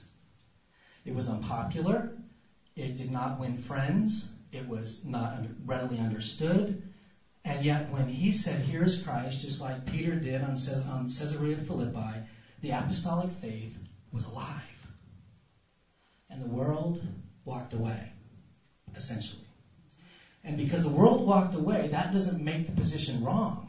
It was unpopular. It did not win friends. It was not readily understood. And yet when he said, here is Christ, just like Peter did on Caesarea Philippi, the apostolic faith was alive. And the world walked away, essentially. And because the world walked away, that doesn't make the position wrong.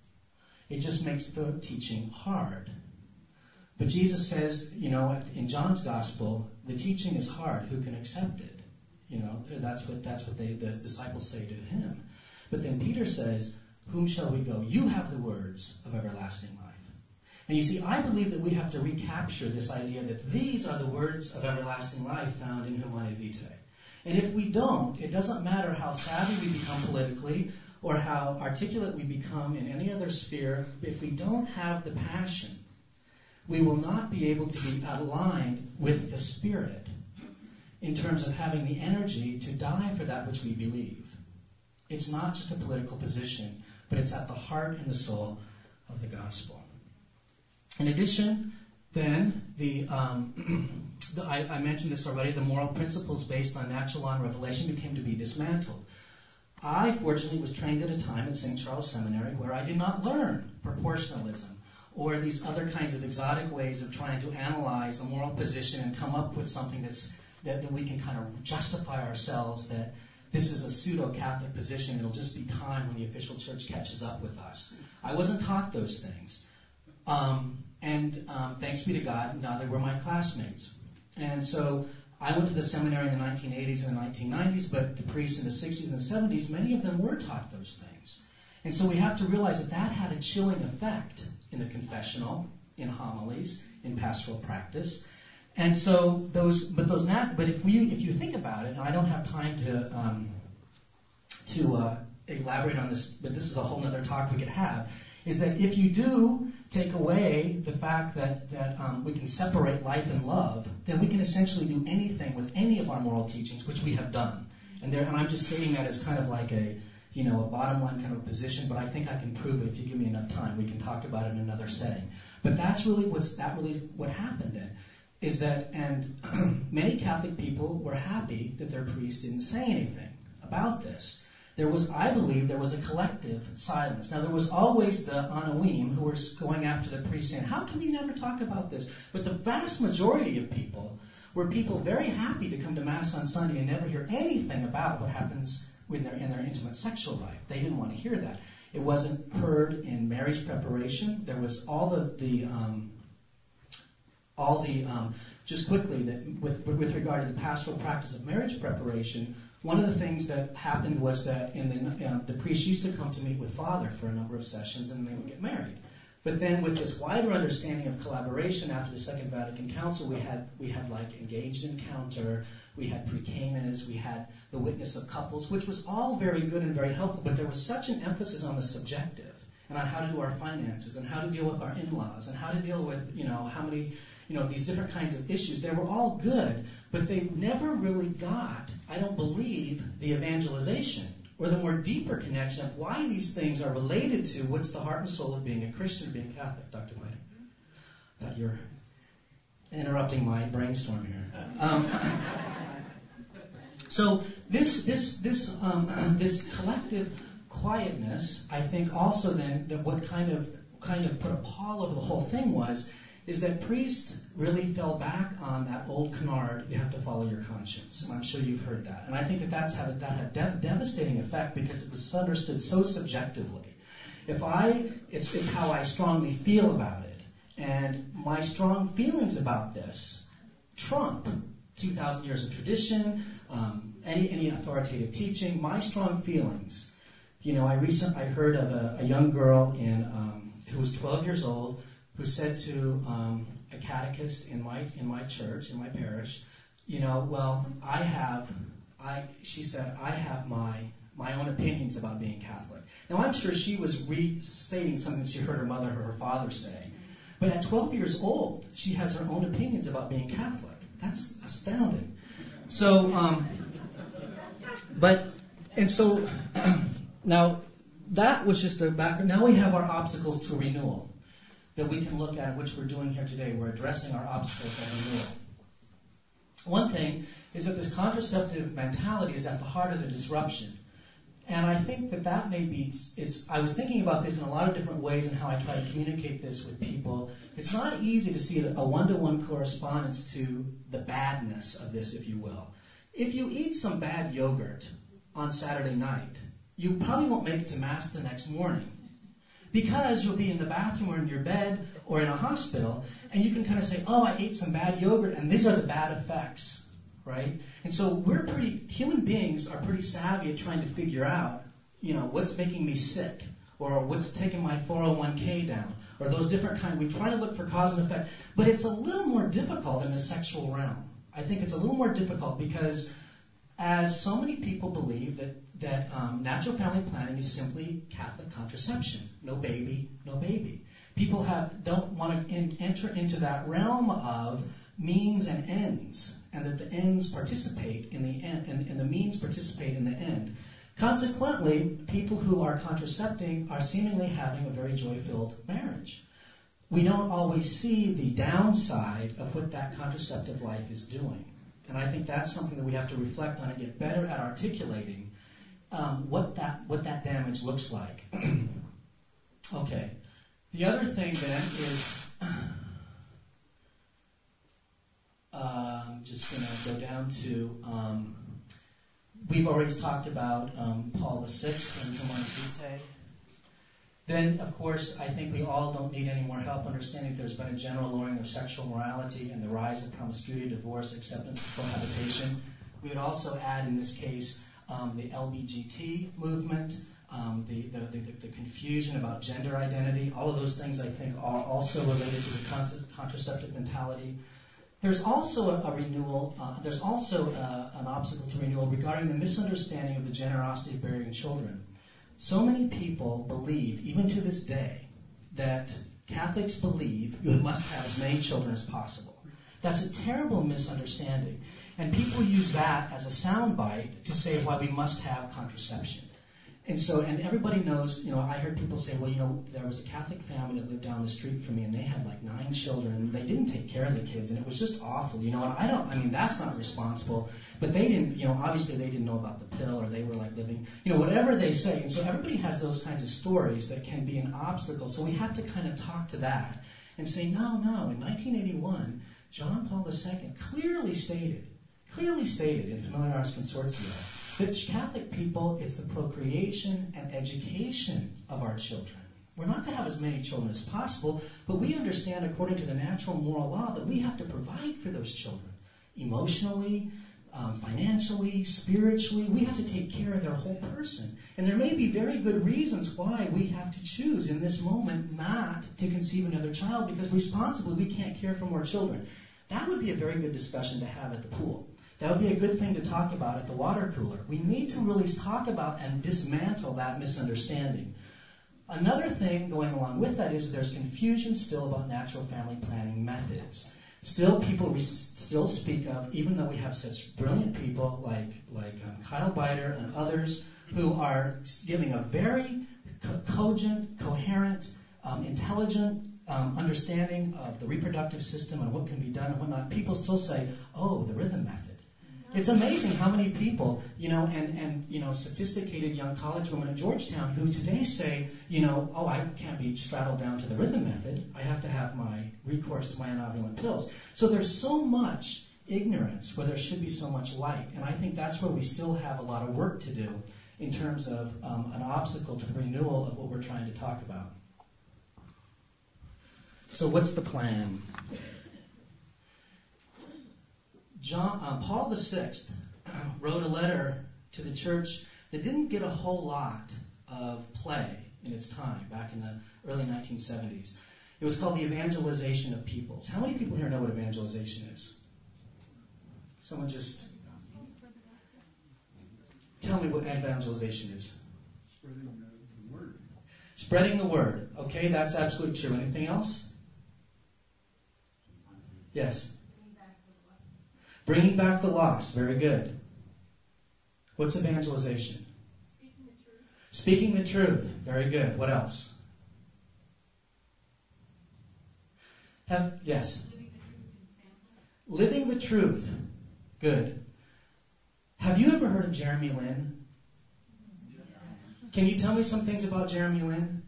It just makes the teaching hard. But Jesus says, you know, in John's gospel, the teaching is hard. Who can accept it? You know, that's what that's what they, the disciples say to him. But then Peter says, whom shall we go? You have the words of everlasting life. And you see, I believe that we have to recapture this idea that these are the words of everlasting life found in Humanae Vitae. And if we don't, it doesn't matter how savvy we become politically or how articulate we become in any other sphere, if we don't have the passion, we will not be able to be aligned with the Spirit in terms of having the energy to die for that which we believe. It's not just a political position, but it's at the heart and the soul of the gospel. In addition, then, the, um, the I, I mentioned this already, the moral principles based on natural law and revelation became to be dismantled. I, fortunately, was trained at a time at Saint Charles Seminary where I did not learn proportionalism or these other kinds of exotic ways of trying to analyze a moral position and come up with something that's that, that we can kind of justify ourselves that this is a pseudo-Catholic position. It'll just be time when the official church catches up with us. I wasn't taught those things. Um, and um, thanks be to God, now they were my classmates. And so I went to the seminary in the nineteen eighties and the nineteen nineties, but the priests in the sixties and the seventies, many of them were taught those things. And so we have to realize that that had a chilling effect in the confessional, in homilies, in pastoral practice. And so those, but those not, but if we, if you think about it, and I don't have time to um, to uh, elaborate on this, but this is a whole other talk we could have. is that if you do take away the fact that, that um, we can separate life and love, then we can essentially do anything with any of our moral teachings, which we have done. And there, and I'm just stating that as kind of like a, you know, a bottom line kind of position, but I think I can prove it if you give me enough time. We can talk about it in another setting. But that's really what's that really what happened then, is that, and many Catholic people were happy that their priest didn't say anything about this. There was, I believe, there was a collective silence. Now, there was always the Anawim who were going after the priest saying, how can you never talk about this? But the vast majority of people were people very happy to come to Mass on Sunday and never hear anything about what happens in their, in their intimate sexual life. They didn't want to hear that. It wasn't heard in marriage preparation. There was all the, the um, all the, um, just quickly, that with, with regard to the pastoral practice of marriage preparation, one of the things that happened was that in the, uh, the priest used to come to meet with Father for a number of sessions, and they would get married. But then with this wider understanding of collaboration after the Second Vatican Council, we had we had like engaged encounter, we had pre-canas, we had the witness of couples, which was all very good and very helpful, but there was such an emphasis on the subjective and on how to do our finances and how to deal with our in-laws and how to deal with, you know, how many, you know, these different kinds of issues. They were all good, but they never really got, I don't believe, the evangelization or the more deeper connection of why these things are related to what's the heart and soul of being a Christian or being Catholic, Doctor White. I thought you're interrupting my brainstorm here. Um, so this this this um, this collective quietness, I think, also then that what kind of kind of put a pall over the whole thing was, is that priests really fell back on that old canard, you have to follow your conscience. And I'm sure you've heard that. And I think that that's had, that had a de- devastating effect because it was understood so subjectively. If I, it's, it's how I strongly feel about it. And my strong feelings about this trump two thousand years of tradition, um, any, any authoritative teaching, my strong feelings. You know, I recent, I heard of a, a young girl in, um, who was twelve years old, who said to um, a catechist in my in my church, in my parish, you know, well, I have, I she said, I have my my own opinions about being Catholic. Now, I'm sure she was restating something that she heard her mother or her father say. But at twelve years old, she has her own opinions about being Catholic. That's astounding. So, um, but, and so, now, that was just a background. Now we have our obstacles to renewal that we can look at, which we're doing here today. We're addressing our obstacles to renewal. One thing is that this contraceptive mentality is at the heart of the disruption. And I think that that may be, it's, I was thinking about this in a lot of different ways and how I try to communicate this with people. It's not easy to see a one-to-one correspondence to the badness of this, if you will. If you eat some bad yogurt on Saturday night, you probably won't make it to Mass the next morning, because you'll be in the bathroom or in your bed or in a hospital, and you can kind of say, oh, I ate some bad yogurt, and these are the bad effects, right? And so we're pretty, human beings are pretty savvy at trying to figure out, you know, what's making me sick, or what's taking my four oh one k down, or those different kinds. We try to look for cause and effect, but it's a little more difficult in the sexual realm. I think it's a little more difficult because as so many people believe that that um, natural family planning is simply Catholic contraception. No baby, no baby. People have don't want to in, enter into that realm of means and ends, and that the ends participate in the end, and, and the means participate in the end. Consequently, people who are contracepting are seemingly having a very joy-filled marriage. We don't always see the downside of what that contraceptive life is doing. And I think that's something that we have to reflect on and get better at articulating um, what that what that damage looks like. Okay. The other thing then is, uh, I'm just going to go down to, um, we've already talked about um, Paul the Sixth and Humanae Vitae. Then, of course, I think we all don't need any more help understanding there's been a general lowering of sexual morality and the rise of promiscuity, divorce, acceptance, and cohabitation. We would also add, in this case, um, the L G B T movement, um, the, the, the, the confusion about gender identity. All of those things, I think, are also related to the con- contraceptive mentality. There's also a, a renewal, uh, there's also a, an obstacle to renewal regarding the misunderstanding of the generosity of bearing children. So many people believe, even to this day, that Catholics believe you must have as many children as possible. That's a terrible misunderstanding. And people use that as a soundbite to say why we must have contraception. And so, and everybody knows, you know, I heard people say, well, you know, there was a Catholic family that lived down the street from me, and they had like nine children, and they didn't take care of the kids, and it was just awful, you know, and I don't, I mean, that's not responsible, but they didn't, you know, obviously they didn't know about the pill, or they were like living, you know, whatever they say. And so everybody has those kinds of stories that can be an obstacle, so we have to kind of talk to that and say, no, no, in nineteen eighty-one, John Paul the Second clearly stated, clearly stated in Familiaris Consortia, that Catholic people, it's the procreation and education of our children. We're not to have as many children as possible, but we understand, according to the natural moral law, that we have to provide for those children. Emotionally, um, financially, spiritually, we have to take care of their whole person. And there may be very good reasons why we have to choose in this moment not to conceive another child, because responsibly we can't care for more children. That would be a very good discussion to have at the pool. That would be a good thing to talk about at the water cooler. We need to really talk about and dismantle that misunderstanding. Another thing going along with that is there's confusion still about natural family planning methods. Still, people we still speak of, even though we have such brilliant people like like um, Kyle Biter and others who are giving a very co- cogent, coherent, um, intelligent um, understanding of the reproductive system and what can be done and whatnot. People still say, "Oh, the rhythm method." It's amazing how many people, you know, and, and, you know, sophisticated young college women at Georgetown who today say, you know, oh, I can't be straddled down to the rhythm method. I have to have my recourse to my anovulin pills. So there's so much ignorance where there should be so much light. And I think that's where we still have a lot of work to do in terms of um, an obstacle to the renewal of what we're trying to talk about. So what's the plan? John, uh, Paul the Sixth wrote a letter to the church that didn't get a whole lot of play in its time, back in the early nineteen seventies. It was called the evangelization of peoples. How many people here know what evangelization is? Someone just tell me what evangelization is. Spreading the word. Spreading the word. Okay, that's absolutely true. Anything else? Yes. Bringing back the lost. Very good. What's evangelization? Speaking the truth. Speaking the truth. Very good. What else? Have yes. Living the truth in family. Living the truth. Good. Have you ever heard of Jeremy Lin? Can you tell me some things about Jeremy Lin?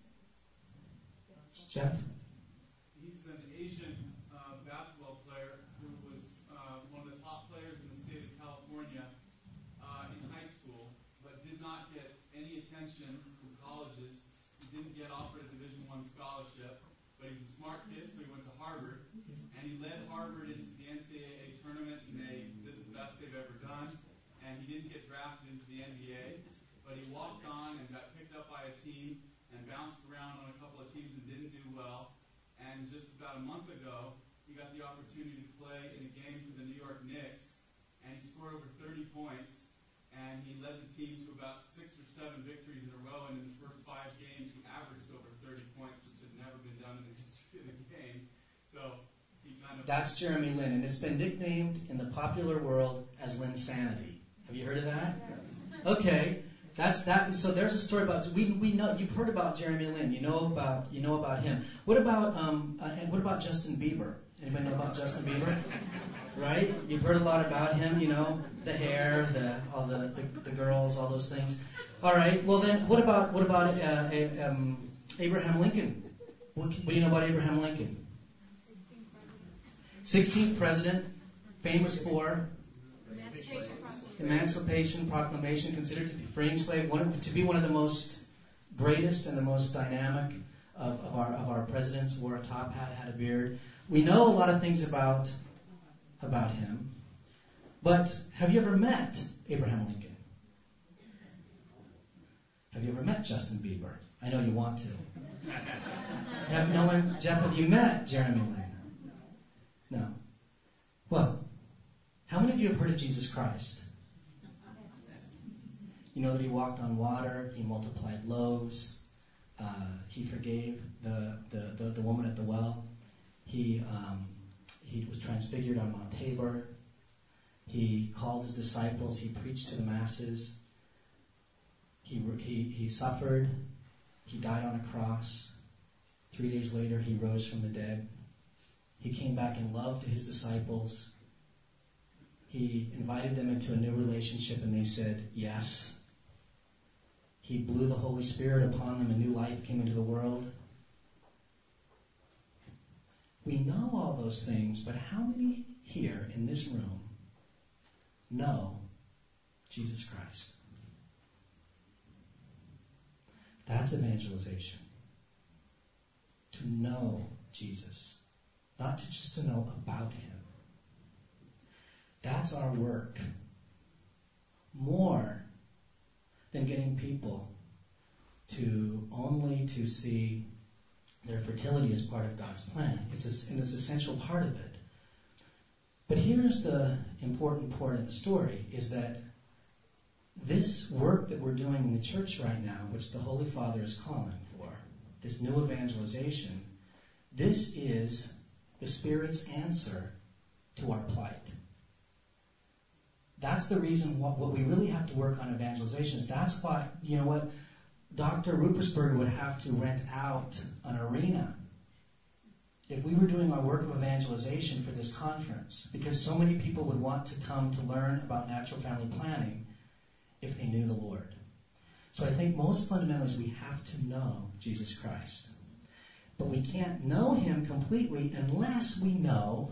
Jeff? He's an Asian uh, basketball player who was uh, one of the top players in the state of California uh, in high school, but did not get any attention from colleges. He didn't get offered a Division One scholarship, but he's a smart kid, so he went to Harvard, and he led Harvard into the N C double A tournament, and they did the best they've ever done. And he didn't get drafted into the N B A, but he walked on and got picked up by a team and bounced around on a couple of teams and didn't do well. And just about a month ago, he got the opportunity to play in a game for the New York Knicks, and he scored over thirty points, and he led the team to about six or seven victories in a row, and in his first five games, he averaged over thirty points, which had never been done in the history of the game. So he kind of... That's Jeremy Lin, and it's been nicknamed in the popular world as Linsanity. Have you heard of that? Okay. That's that. So there's a story about we we know you've heard about Jeremy Lin. You know about you know about him. What about um uh, and what about Justin Bieber? Anybody know about Justin Bieber? Right? You've heard a lot about him. You know the hair, the all the the, the girls, all those things. All right. Well then, what about what about uh, a, um, Abraham Lincoln? What, what do you know about Abraham Lincoln? sixteenth president, famous for Emancipation Proclamation, considered to be freeing slave, one of, to be one of the most greatest and the most dynamic of, of our of our presidents. Wore a top hat, had a beard. We know a lot of things about about him, but have you ever met Abraham Lincoln? Have you ever met Justin Bieber? I know you want to. Have no one, Jeff? Have you met Jeremy Lin? No. Well, how many of you have heard of Jesus Christ? You know that he walked on water, he multiplied loaves, uh, he forgave the, the, the, the woman at the well. He, um, he was transfigured on Mount Tabor. He called his disciples. He preached to the masses. He, he, he suffered. He died on a cross. Three days later, he rose from the dead. He came back in love to his disciples. He invited them into a new relationship, and they said, yes. He blew the Holy Spirit upon them. A new life came into the world. We know all those things, but how many here in this room know Jesus Christ? That's evangelization. To know Jesus. Not to just to know about him. That's our work. More than getting people to only to see their fertility as part of God's plan. It's a, an essential part of it. But here's the important part of the story, is that this work that we're doing in the church right now, which the Holy Father is calling for, this new evangelization, this is the Spirit's answer to our plight. That's the reason what, what we really have to work on evangelization is that's why, you know what, Doctor Rupersberger would have to rent out an arena if we were doing our work of evangelization for this conference, because so many people would want to come to learn about natural family planning if they knew the Lord. So I think most fundamentally we have to know Jesus Christ. But we can't know him completely unless we know,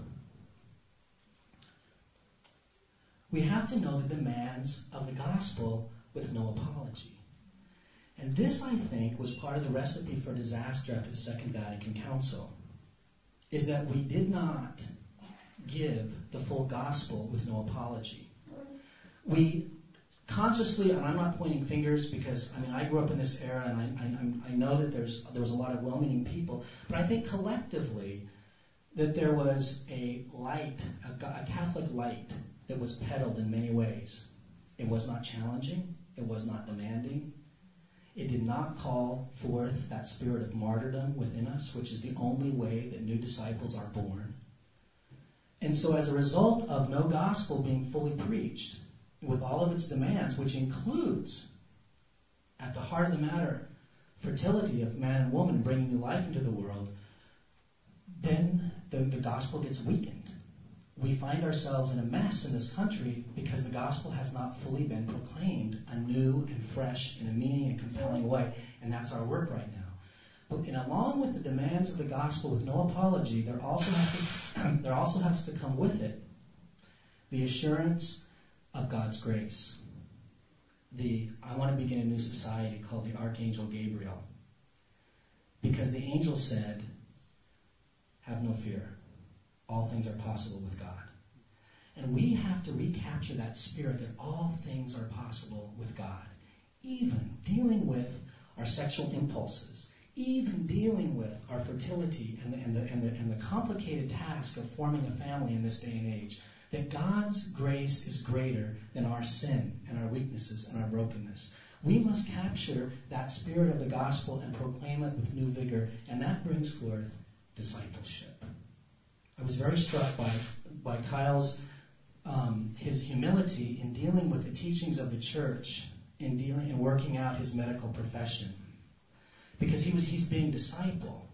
we have to know the demands of the gospel with no apology. And this, I think, was part of the recipe for disaster after the Second Vatican Council, is that we did not give the full gospel with no apology. We consciously, and I'm not pointing fingers because, I mean, I grew up in this era and I, I, I know that there's there was a lot of well-meaning people, but I think collectively that there was a light, a, a Catholic light that was peddled in many ways. It was not challenging. It was not demanding. It did not call forth that spirit of martyrdom within us, which is the only way that new disciples are born. And so as a result of no gospel being fully preached, with all of its demands, which includes, at the heart of the matter, fertility of man and woman, bringing new life into the world, then the, the gospel gets weakened. We find ourselves in a mess in this country because the gospel has not fully been proclaimed anew and fresh in a meaning and compelling way. And that's our work right now. But and along with the demands of the gospel with no apology, there also has to, there also has to come with it the assurance of God's grace. The I want to begin a new society called the Archangel Gabriel. Because the angel said, have no fear. All things are possible with God. And we have to recapture that spirit that all things are possible with God. Even dealing with our sexual impulses, even dealing with our fertility and the, and the, and the, and the complicated task of forming a family in this day and age, that God's grace is greater than our sin and our weaknesses and our brokenness. We must capture that spirit of the gospel and proclaim it with new vigor, and that brings forth discipleship. I was very struck by, by Kyle's um, his humility in dealing with the teachings of the church, in dealing and working out his medical profession, because he was he's being disciple.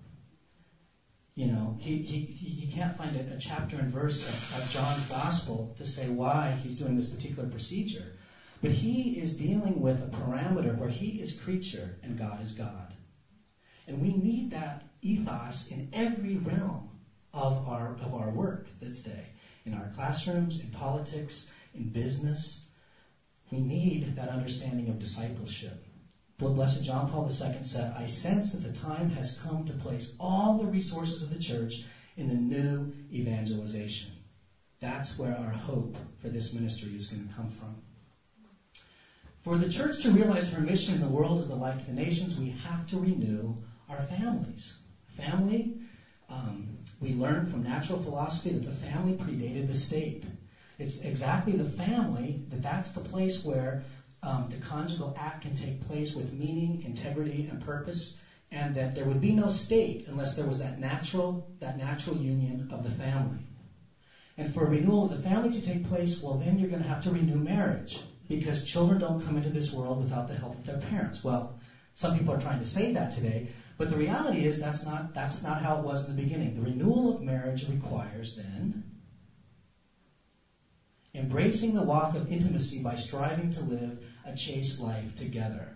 You know, he he he can't find a, a chapter and verse of, of John's gospel to say why he's doing this particular procedure, but he is dealing with a parameter where he is creature and God is God, and we need that ethos in every realm of our of our work this day, in our classrooms, in politics, in business. We need that understanding of discipleship. Blessed John Paul the Second said, I sense that the time has come to place all the resources of the church in the new evangelization. That's where our hope for this ministry is going to come from. For the church to realize her mission in the world as the light to the nations, we have to renew our families. Family, um, we learned from natural philosophy that the family predated the state. It's exactly the family that that's the place where um, the conjugal act can take place with meaning, integrity, and purpose. and that there would be no state unless there was that natural, that natural union of the family. And for a renewal of the family to take place, well, then you're going to have to renew marriage, because children don't come into this world without the help of their parents. Well, some people are trying to say that today, but the reality is that's not that's not how it was in the beginning. The renewal of marriage requires then embracing the walk of intimacy by striving to live a chaste life together.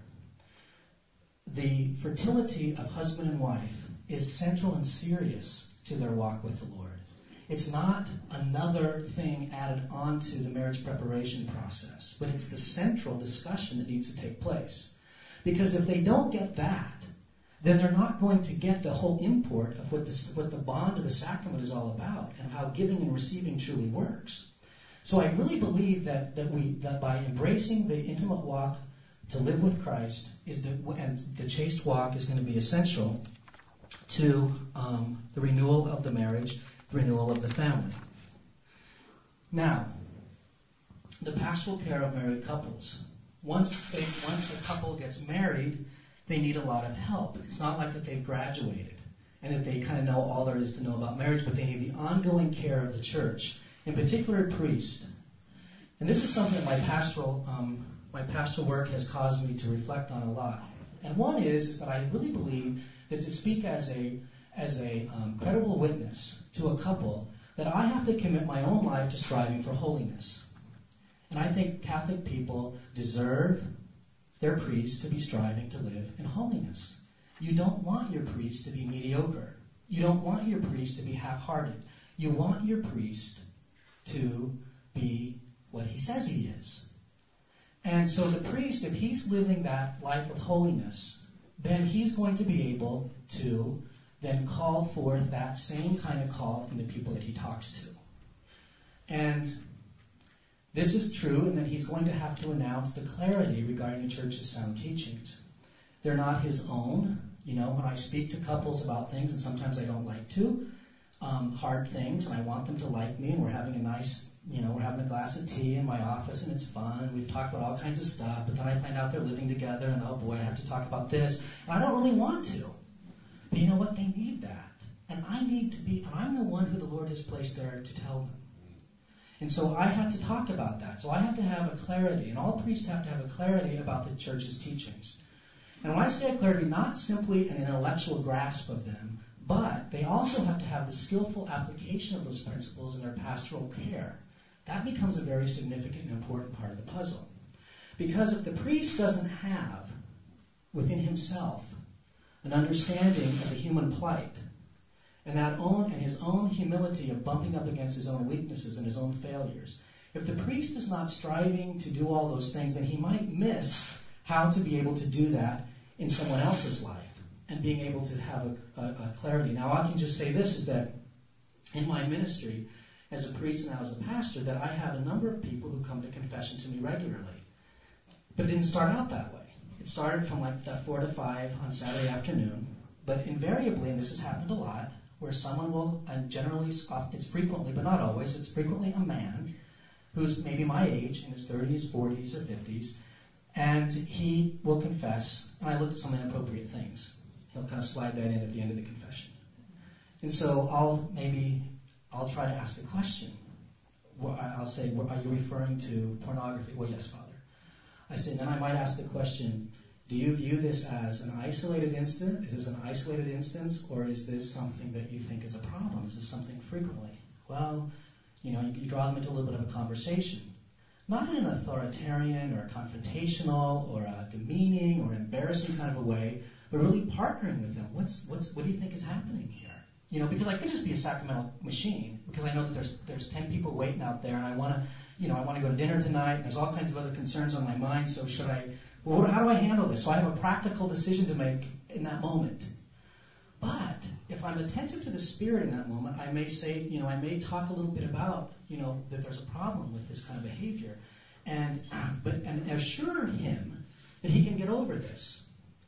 The fertility of husband and wife is central and serious to their walk with the Lord. It's not another thing added onto the marriage preparation process, but it's the central discussion that needs to take place. Because if they don't get that, then they're not going to get the whole import of what the, what the bond of the sacrament is all about and how giving and receiving truly works. So I really believe that, that we that by embracing the intimate walk to live with Christ is that, and the chaste walk is going to be essential to um, the renewal of the marriage, the renewal of the family. Now, the pastoral care of married couples. Once they, once a couple gets married, they need a lot of help. It's not like that they've graduated and that they kind of know all there is to know about marriage, but they need the ongoing care of the church, in particular a priest. And this is something that my pastoral um, my pastoral work has caused me to reflect on a lot. And one is, is that I really believe that to speak as a as a um, credible witness to a couple, that I have to commit my own life to striving for holiness. And I think Catholic people deserve their priests to be striving to live in holiness. You don't want your priest to be mediocre. You don't want your priest to be half-hearted. You want your priest to be what he says he is. And so the priest, if he's living that life of holiness, then he's going to be able to then call forth that same kind of call in the people that he talks to. And this is true in that he's going to have to announce the clarity regarding the church's sound teachings. They're not his own. You know, when I speak to couples about things, and sometimes I don't like to, um, hard things, and I want them to like me, and we're having a nice, you know, we're having a glass of tea in my office, and it's fun, and we've talked about all kinds of stuff, but then I find out they're living together, and oh boy, I have to talk about this. And I don't really want to. But you know what? They need that. And I need to be, and I'm the one who the Lord has placed there to tell them. And so I have to talk about that. So I have to have a clarity, and all priests have to have a clarity about the church's teachings. And when I say a clarity, not simply an intellectual grasp of them, but they also have to have the skillful application of those principles in their pastoral care. That becomes a very significant and important part of the puzzle. Because if the priest doesn't have within himself an understanding of the human plight, and that own and his own humility of bumping up against his own weaknesses and his own failures, if the priest is not striving to do all those things, then he might miss how to be able to do that in someone else's life and being able to have a, a, a clarity. Now, I can just say this, is that in my ministry as a priest and now as a pastor, that I have a number of people who come to confession to me regularly. But it didn't start out that way. It started from like the four to five on Saturday afternoon. But invariably, and this has happened a lot, where someone will, and generally, it's frequently, but not always, it's frequently a man who's maybe my age, in his thirties, forties, or fifties, and he will confess, and I looked at some inappropriate things. He'll kind of slide that in at the end of the confession. And so I'll maybe, I'll try to ask a question. I'll say, are you referring to pornography? Well, yes, Father. I say, then I might ask the question, do you view this as an isolated incident? Is this an isolated instance, or is this something that you think is a problem? Is this something frequently? Well, you know, you, you draw them into a little bit of a conversation. Not in an authoritarian or confrontational or a demeaning or embarrassing kind of a way, but really partnering with them. What's what's what do you think is happening here? You know, because I could just be a sacramental machine, because I know that there's there's ten people waiting out there, and I want to, you know, I want to go to dinner tonight. And there's all kinds of other concerns on my mind. So should I? Well, how do I handle this? So I have a practical decision to make in that moment. But if I'm attentive to the Spirit in that moment, I may say, you know, I may talk a little bit about, you know, that there's a problem with this kind of behavior, and but and assure him that he can get over this.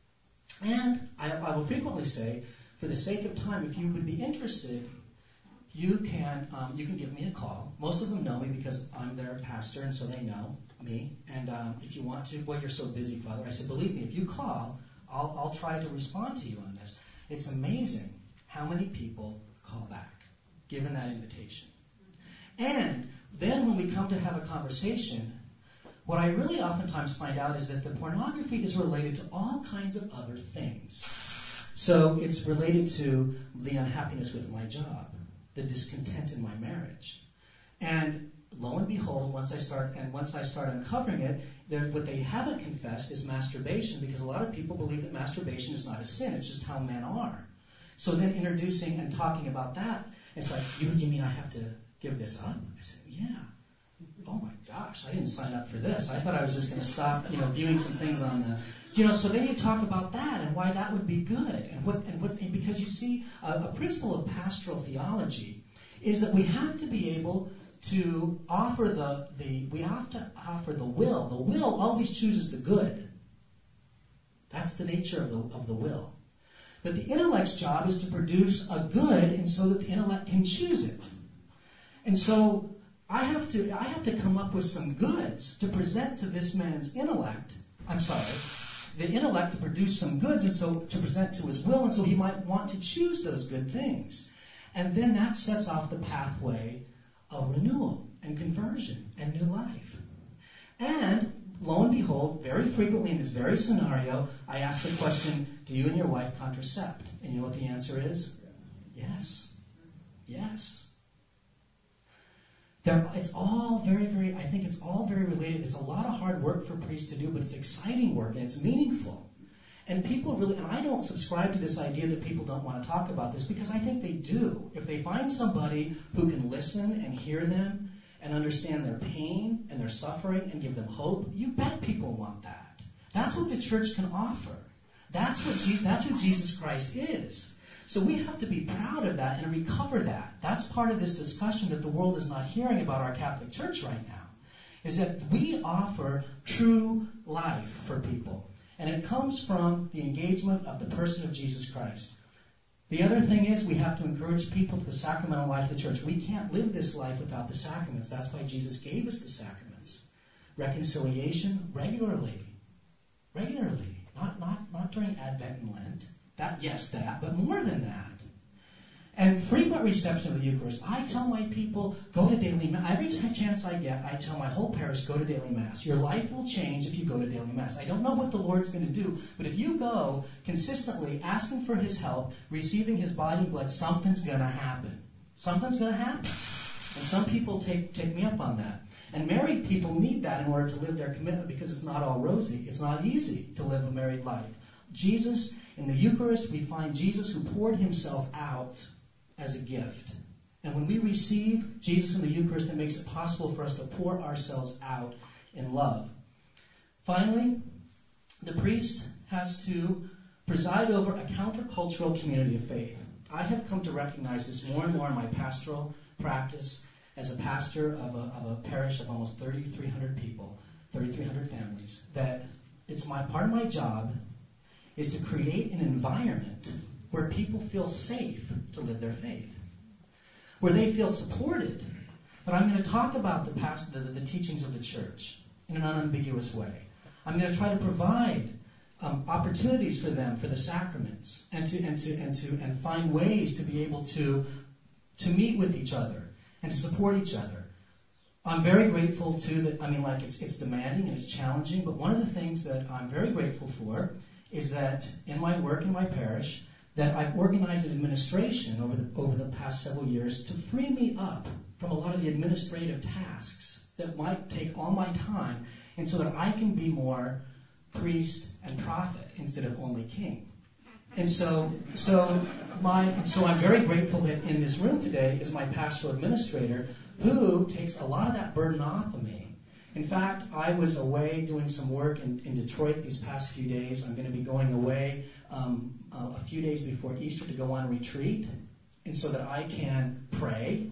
And I, I will frequently say, for the sake of time, if you would be interested, you can um, you can give me a call. Most of them know me because I'm their pastor, and so they know me. And um, if you want to, well, you're so busy, Father. I said, believe me, if you call, I'll, I'll try to respond to you on this. It's amazing how many people call back, given that invitation. And then when we come to have a conversation, what I really oftentimes find out is that the pornography is related to all kinds of other things. So it's related to the unhappiness with my job, the discontent in my marriage. And lo and behold, once I start and once I start uncovering it, what they haven't confessed is masturbation, because a lot of people believe that masturbation is not a sin, it's just how men are. So then introducing and talking about that, it's like, you, you mean I have to give this up? I said, yeah. Oh my gosh, I didn't sign up for this. I thought I was just going to stop, you know, viewing some things on the, you know. So then you talk about that and why that would be good, and what and what because you see, a, a principle of pastoral theology is that we have to be able to offer the the we have to offer the will. The will always chooses the good. That's the nature of the of the will. But the intellect's job is to produce a good, and so that the intellect can choose it. And so I have to I have to come up with some goods to present to this man's intellect. I'm sorry, the intellect to produce some goods, and so to present to his will, and so he might want to choose those good things. And then that sets off the pathway of renewal and conversion and new life. And lo and behold, very frequently in this very scenario, I ask the question, do you and your wife contracept? And you know what the answer is? Yes. Yes. There, it's all very, very, I think it's all very related. It's a lot of hard work for priests to do, but it's exciting work and it's meaningful. And people really, and I don't subscribe to this idea that people don't want to talk about this, because I think they do. If they find somebody who can listen and hear them and understand their pain and their suffering and give them hope, you bet people want that. That's what the church can offer. That's what Jesus, that's who Jesus Christ is. So we have to be proud of that and recover that. That's part of this discussion that the world is not hearing about our Catholic Church right now, is that we offer true life for people. And it comes from the engagement of the person of Jesus Christ. The other thing is we have to encourage people to the sacramental life of the church. We can't live this life without the sacraments. That's why Jesus gave us the sacraments. Reconciliation regularly. Regularly. Not, not, not during Advent and Lent. That, yes, that, but more than that. And frequent reception of the Eucharist. I tell my people, go to daily Mass. Every chance I get, I tell my whole parish, go to daily Mass. Your life will change if you go to daily Mass. I don't know what the Lord's going to do, but if you go consistently asking for His help, receiving His body and blood, something's going to happen. Something's going to happen. And some people take, take me up on that. And married people need that in order to live their commitment, because it's not all rosy. It's not easy to live a married life. Jesus, in the Eucharist, we find Jesus who poured Himself out as a gift. And when we receive Jesus in the Eucharist, it makes it possible for us to pour ourselves out in love. Finally, the priest has to preside over a countercultural community of faith. I have come to recognize this more and more in my pastoral practice as a pastor of a, of a parish of almost thirty-three hundred people, thirty-three hundred families, that it's my part of my job is to create an environment where people feel safe to live their faith, where they feel supported. But I'm going to talk about the, past, the, the teachings of the church in an unambiguous way. I'm going to try to provide um, opportunities for them for the sacraments, and to and to and to and find ways to be able to to meet with each other and to support each other. I'm very grateful too that I mean, like it's it's demanding and it's challenging, but one of the things that I'm very grateful for is that in my work in my parish, that I've organized an administration over the, over the past several years to free me up from a lot of the administrative tasks that might take all my time, and so that I can be more priest and prophet instead of only king. And so, so my, and so I'm very grateful that in this room today is my pastoral administrator, who takes a lot of that burden off of me. In fact, I was away doing some work in, in Detroit these past few days. I'm going to be going away um, uh, a few days before Easter to go on retreat, and so that I can pray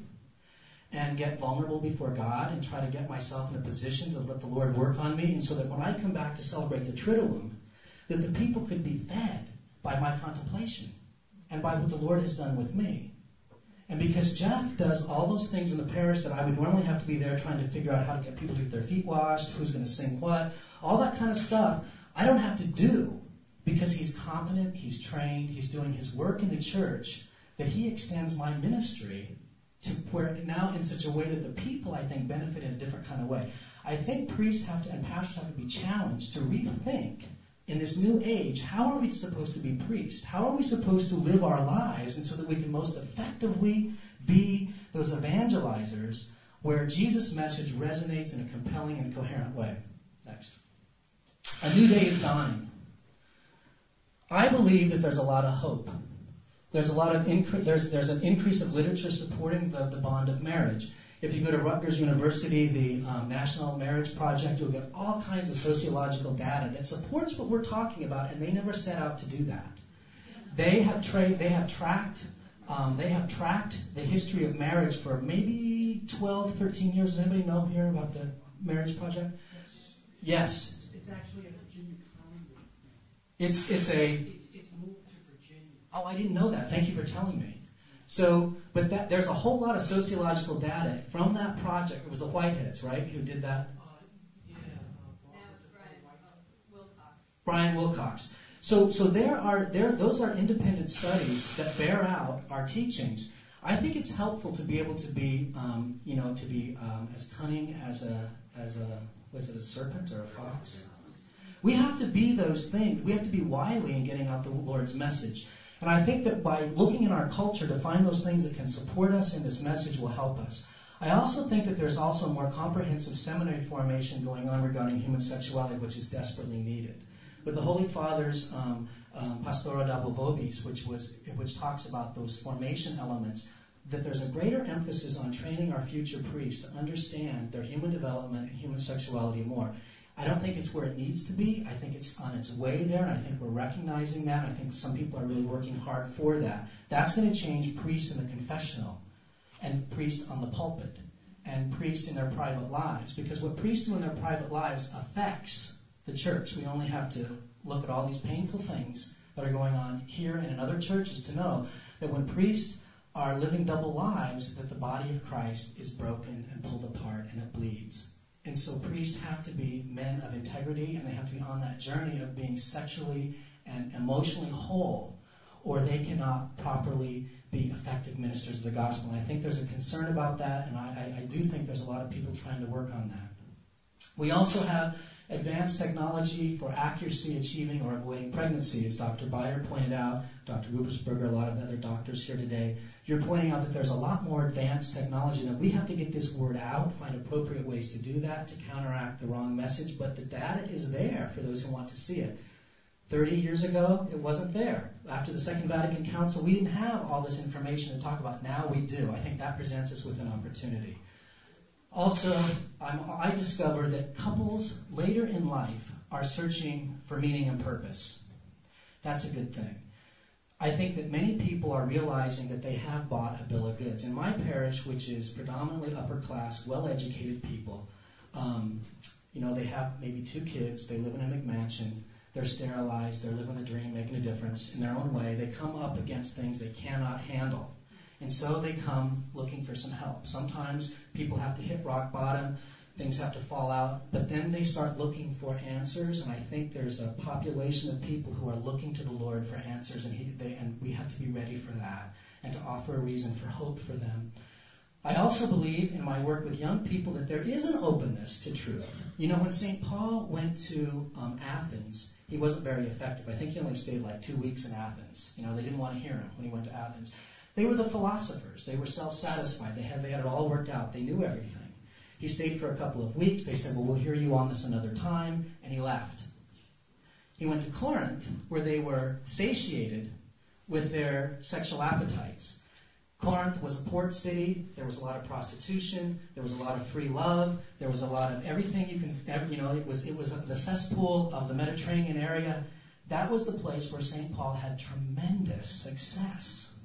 and get vulnerable before God and try to get myself in a position to let the Lord work on me, and so that when I come back to celebrate the Triduum, that the people could be fed by my contemplation and by what the Lord has done with me. And because Jeff does all those things in the parish that I would normally have to be there trying to figure out how to get people to get their feet washed, who's going to sing what, all that kind of stuff, I don't have to do because he's competent, he's trained, he's doing his work in the church, that he extends my ministry to where now in such a way that the people, I think, benefit in a different kind of way. I think priests have to and pastors have to be challenged to rethink in this new age, how are we supposed to be priests? How are we supposed to live our lives and so that we can most effectively be those evangelizers where Jesus' message resonates in a compelling and coherent way? Next. A new day is dawning. I believe that there's a lot of hope. There's a lot of incre- there's there's an increase of literature supporting the, the bond of marriage. If you go to Rutgers University, the um, National Marriage Project, you'll get all kinds of sociological data that supports what we're talking about, and they never set out to do that. They have tra- they have tracked um, they have tracked the history of marriage for maybe twelve, thirteen years. Does anybody know here about the Marriage Project? Yes. It's actually a Virginia county. It's it's a. It's, it's moved to Virginia. Oh, I didn't know that. Thank you for telling me. So, but that, there's a whole lot of sociological data from that project. It was the Whiteheads, right, who did that? Uh, yeah. Uh, Now it's Brian uh, Wilcox. Brian Wilcox. So, so there are there those are independent studies that bear out our teachings. I think it's helpful to be able to be, um, you know, to be um, as cunning as a as a was it a serpent or a fox? We have to be those things. We have to be wily in getting out the Lord's message. And I think that by looking in our culture to find those things that can support us in this message will help us. I also think that there's also a more comprehensive seminary formation going on regarding human sexuality, which is desperately needed. With the Holy Father's um, um, Pastora Double Vobis, which was which talks about those formation elements, that there's a greater emphasis on training our future priests to understand their human development and human sexuality more. I don't think it's where it needs to be. I think it's on its way there, and I think we're recognizing that. I think some people are really working hard for that. That's going to change priests in the confessional and priests on the pulpit and priests in their private lives, because what priests do in their private lives affects the church. We only have to look at all these painful things that are going on here and in other churches to know that when priests are living double lives, that the body of Christ is broken and pulled apart and it bleeds. And so priests have to be men of integrity, and they have to be on that journey of being sexually and emotionally whole, or they cannot properly be effective ministers of the gospel. And I think there's a concern about that, and I, I, I do think there's a lot of people trying to work on that. We also have advanced technology for accuracy achieving or avoiding pregnancy, as Doctor Byer pointed out, Doctor Rubersberger, a lot of other doctors here today. You're pointing out that there's a lot more advanced technology, that we have to get this word out, find appropriate ways to do that to counteract the wrong message, but the data is there for those who want to see it. Thirty years ago, it wasn't there. After the Second Vatican Council, we didn't have all this information to talk about. Now we do. I think that presents us with an opportunity. Also, I'm, I discover that couples later in life are searching for meaning and purpose. That's a good thing. I think that many people are realizing that they have bought a bill of goods. In my parish, which is predominantly upper class, well-educated people, um, you know, they have maybe two kids, they live in a McMansion, they're sterilized, they're living the dream, making a difference in their own way. They come up against things they cannot handle. And so they come looking for some help. Sometimes people have to hit rock bottom, things have to fall out, but then they start looking for answers, and I think there's a population of people who are looking to the Lord for answers, and, he, they, and we have to be ready for that and to offer a reason for hope for them. I also believe in my work with young people that there is an openness to truth. You know, when Saint Paul went to um, Athens, he wasn't very effective. I think he only stayed like two weeks in Athens. You know, they didn't want to hear him when he went to Athens. They were the philosophers. They were self-satisfied. They had, they had it all worked out. They knew everything. He stayed for a couple of weeks. They said, well, we'll hear you on this another time, and he left. He went to Corinth, where they were satiated with their sexual appetites. Corinth was a port city. There was a lot of prostitution. There was a lot of free love. There was a lot of everything you can, you know, it was it was the cesspool of the Mediterranean area. That was the place where Saint Paul had tremendous success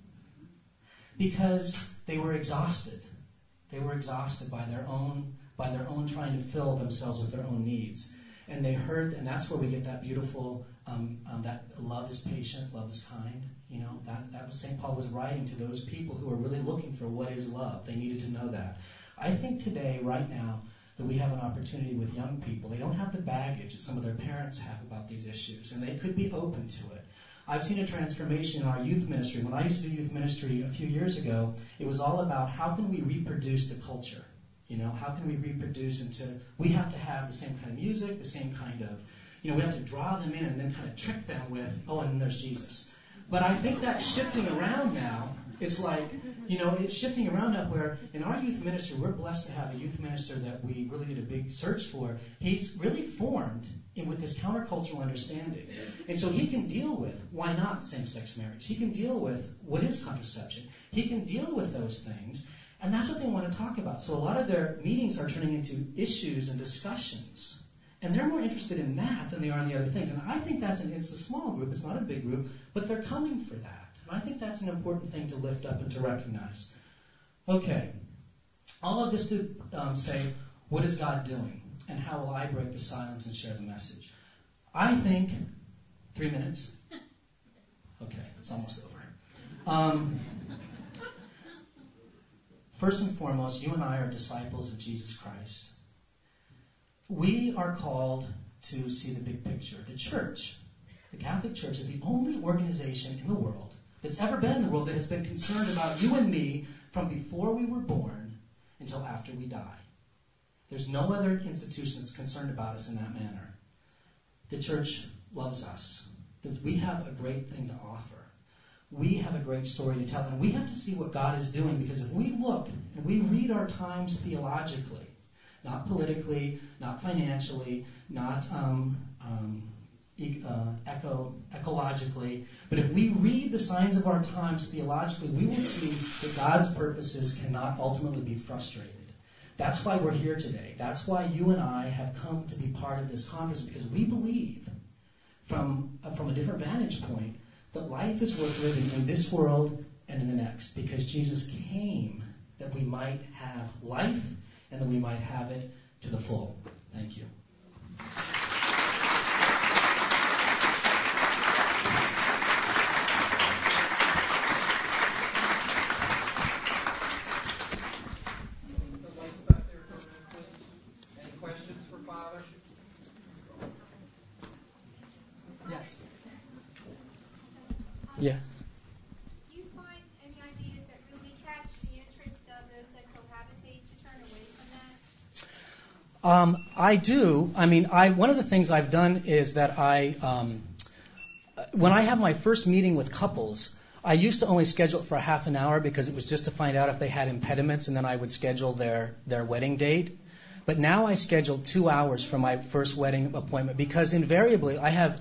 because they were exhausted. They were exhausted by their own by their own trying to fill themselves with their own needs. And they heard, and that's where we get that beautiful, um, um, that love is patient, love is kind. You know, that, that was Saint Paul was writing to those people who were really looking for what is love. They needed to know that. I think today, right now, that we have an opportunity with young people. They don't have the baggage that some of their parents have about these issues, and they could be open to it. I've seen a transformation in our youth ministry. When I used to do youth ministry a few years ago, it was all about how can we reproduce the culture? You know, how can we reproduce into, we have to have the same kind of music, the same kind of, you know, we have to draw them in and then kind of trick them with, oh, and then there's Jesus. But I think that's shifting around now. It's like, you know, it's shifting around now where in our youth ministry, we're blessed to have a youth minister that we really did a big search for. He's really formed in, with this countercultural understanding. And so he can deal with, why not same-sex marriage? He can deal with what is contraception. He can deal with those things. And that's what they want to talk about. So a lot of their meetings are turning into issues and discussions. And they're more interested in that than they are in the other things. And I think that's an, it's a small group, it's not a big group, but they're coming for that. And I think that's an important thing to lift up and to recognize. Okay. All of this to um, say, what is God doing? And how will I break the silence and share the message? I think, three minutes. Okay, it's almost over. Um, first and foremost, you and I are disciples of Jesus Christ. We are called to see the big picture. The church, the Catholic Church, is the only organization in the world that's ever been in the world that has been concerned about you and me from before we were born until after we die. There's no other institution that's concerned about us in that manner. The church loves us. We have a great thing to offer. We have a great story to tell, and we have to see what God is doing, because if we look and we read our times theologically, not politically, not financially, not um, um, uh, eco, ecologically, but if we read the signs of our times theologically, we will see that God's purposes cannot ultimately be frustrated. That's why we're here today. That's why you and I have come to be part of this conference, because we believe from, uh, from a different vantage point that life is worth living in this world and in the next, because Jesus came that we might have life and that we might have it to the full. Thank you. Any questions for Father? Yes. Yeah. Do you find any ideas that really catch the interest of those that cohabitate to turn away from that? Um, I do. I mean, I one of the things I've done is that I, um, when I have my first meeting with couples, I used to only schedule it for a half an hour because it was just to find out if they had impediments, and then I would schedule their, their wedding date. But now I schedule two hours for my first wedding appointment, because invariably I have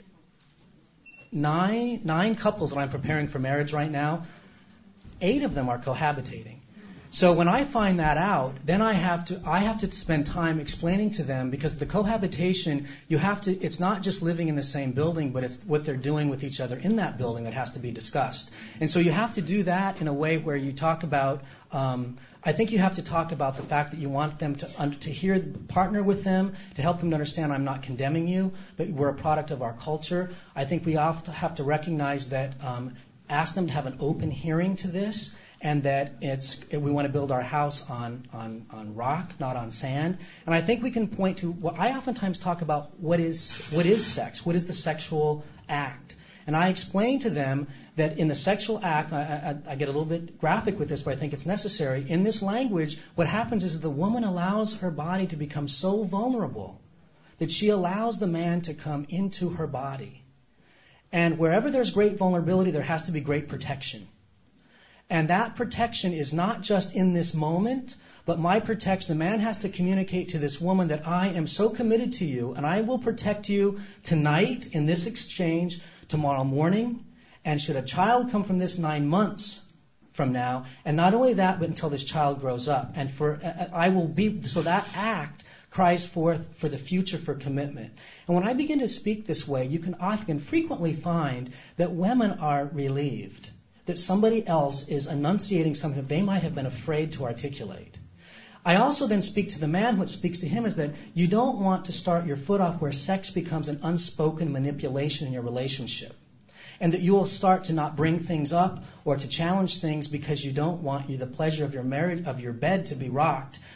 nine nine couples that I'm preparing for marriage right now. Eight of them are cohabitating. So when I find that out, then I have to I have to spend time explaining to them, because the cohabitation, you have to it's not just living in the same building, but it's what they're doing with each other in that building that has to be discussed. And so you have to do that in a way where you talk about um, I think you have to talk about the fact that you want them to to hear, partner with them, to help them to understand I'm not condemning you, but we're a product of our culture. I think we have to, have to recognize that, um, ask them to have an open hearing to this, and that it's we want to build our house on, on, on rock, not on sand. And I think we can point to what I oftentimes talk about, what is what is sex, what is the sexual act. And I explain to them that in the sexual act, I, I, I get a little bit graphic with this, but I think it's necessary. In this language, what happens is the woman allows her body to become so vulnerable that she allows the man to come into her body. And wherever there's great vulnerability, there has to be great protection. And that protection is not just in this moment, but my protection, the man has to communicate to this woman that I am so committed to you, and I will protect you tonight in this exchange, tomorrow morning, and should a child come from this nine months from now, and not only that, but until this child grows up. And for I will be, so that act cries forth for the future, for commitment. And when I begin to speak this way, you can often frequently find that women are relieved that somebody else is enunciating something that they might have been afraid to articulate. I also then speak to the man. What speaks to him is that you don't want to start your foot off where sex becomes an unspoken manipulation in your relationship, and that you will start to not bring things up or to challenge things because you don't want you the pleasure of your marriage, of your bed, to be rocked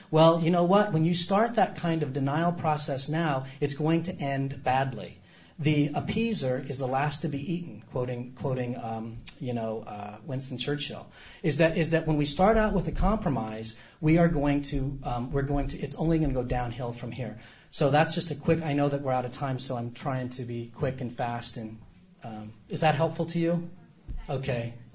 Well, you know what? When you start that kind of denial process now, it's going to end badly. The appeaser is the last to be eaten, quoting, quoting, um, you know, uh, Winston Churchill. Is that is that when we start out with a compromise, we are going to, um, we're going to, it's only going to go downhill from here. So that's just a quick. I know that we're out of time, so I'm trying to be quick and fast. And um, is that helpful to you? Okay.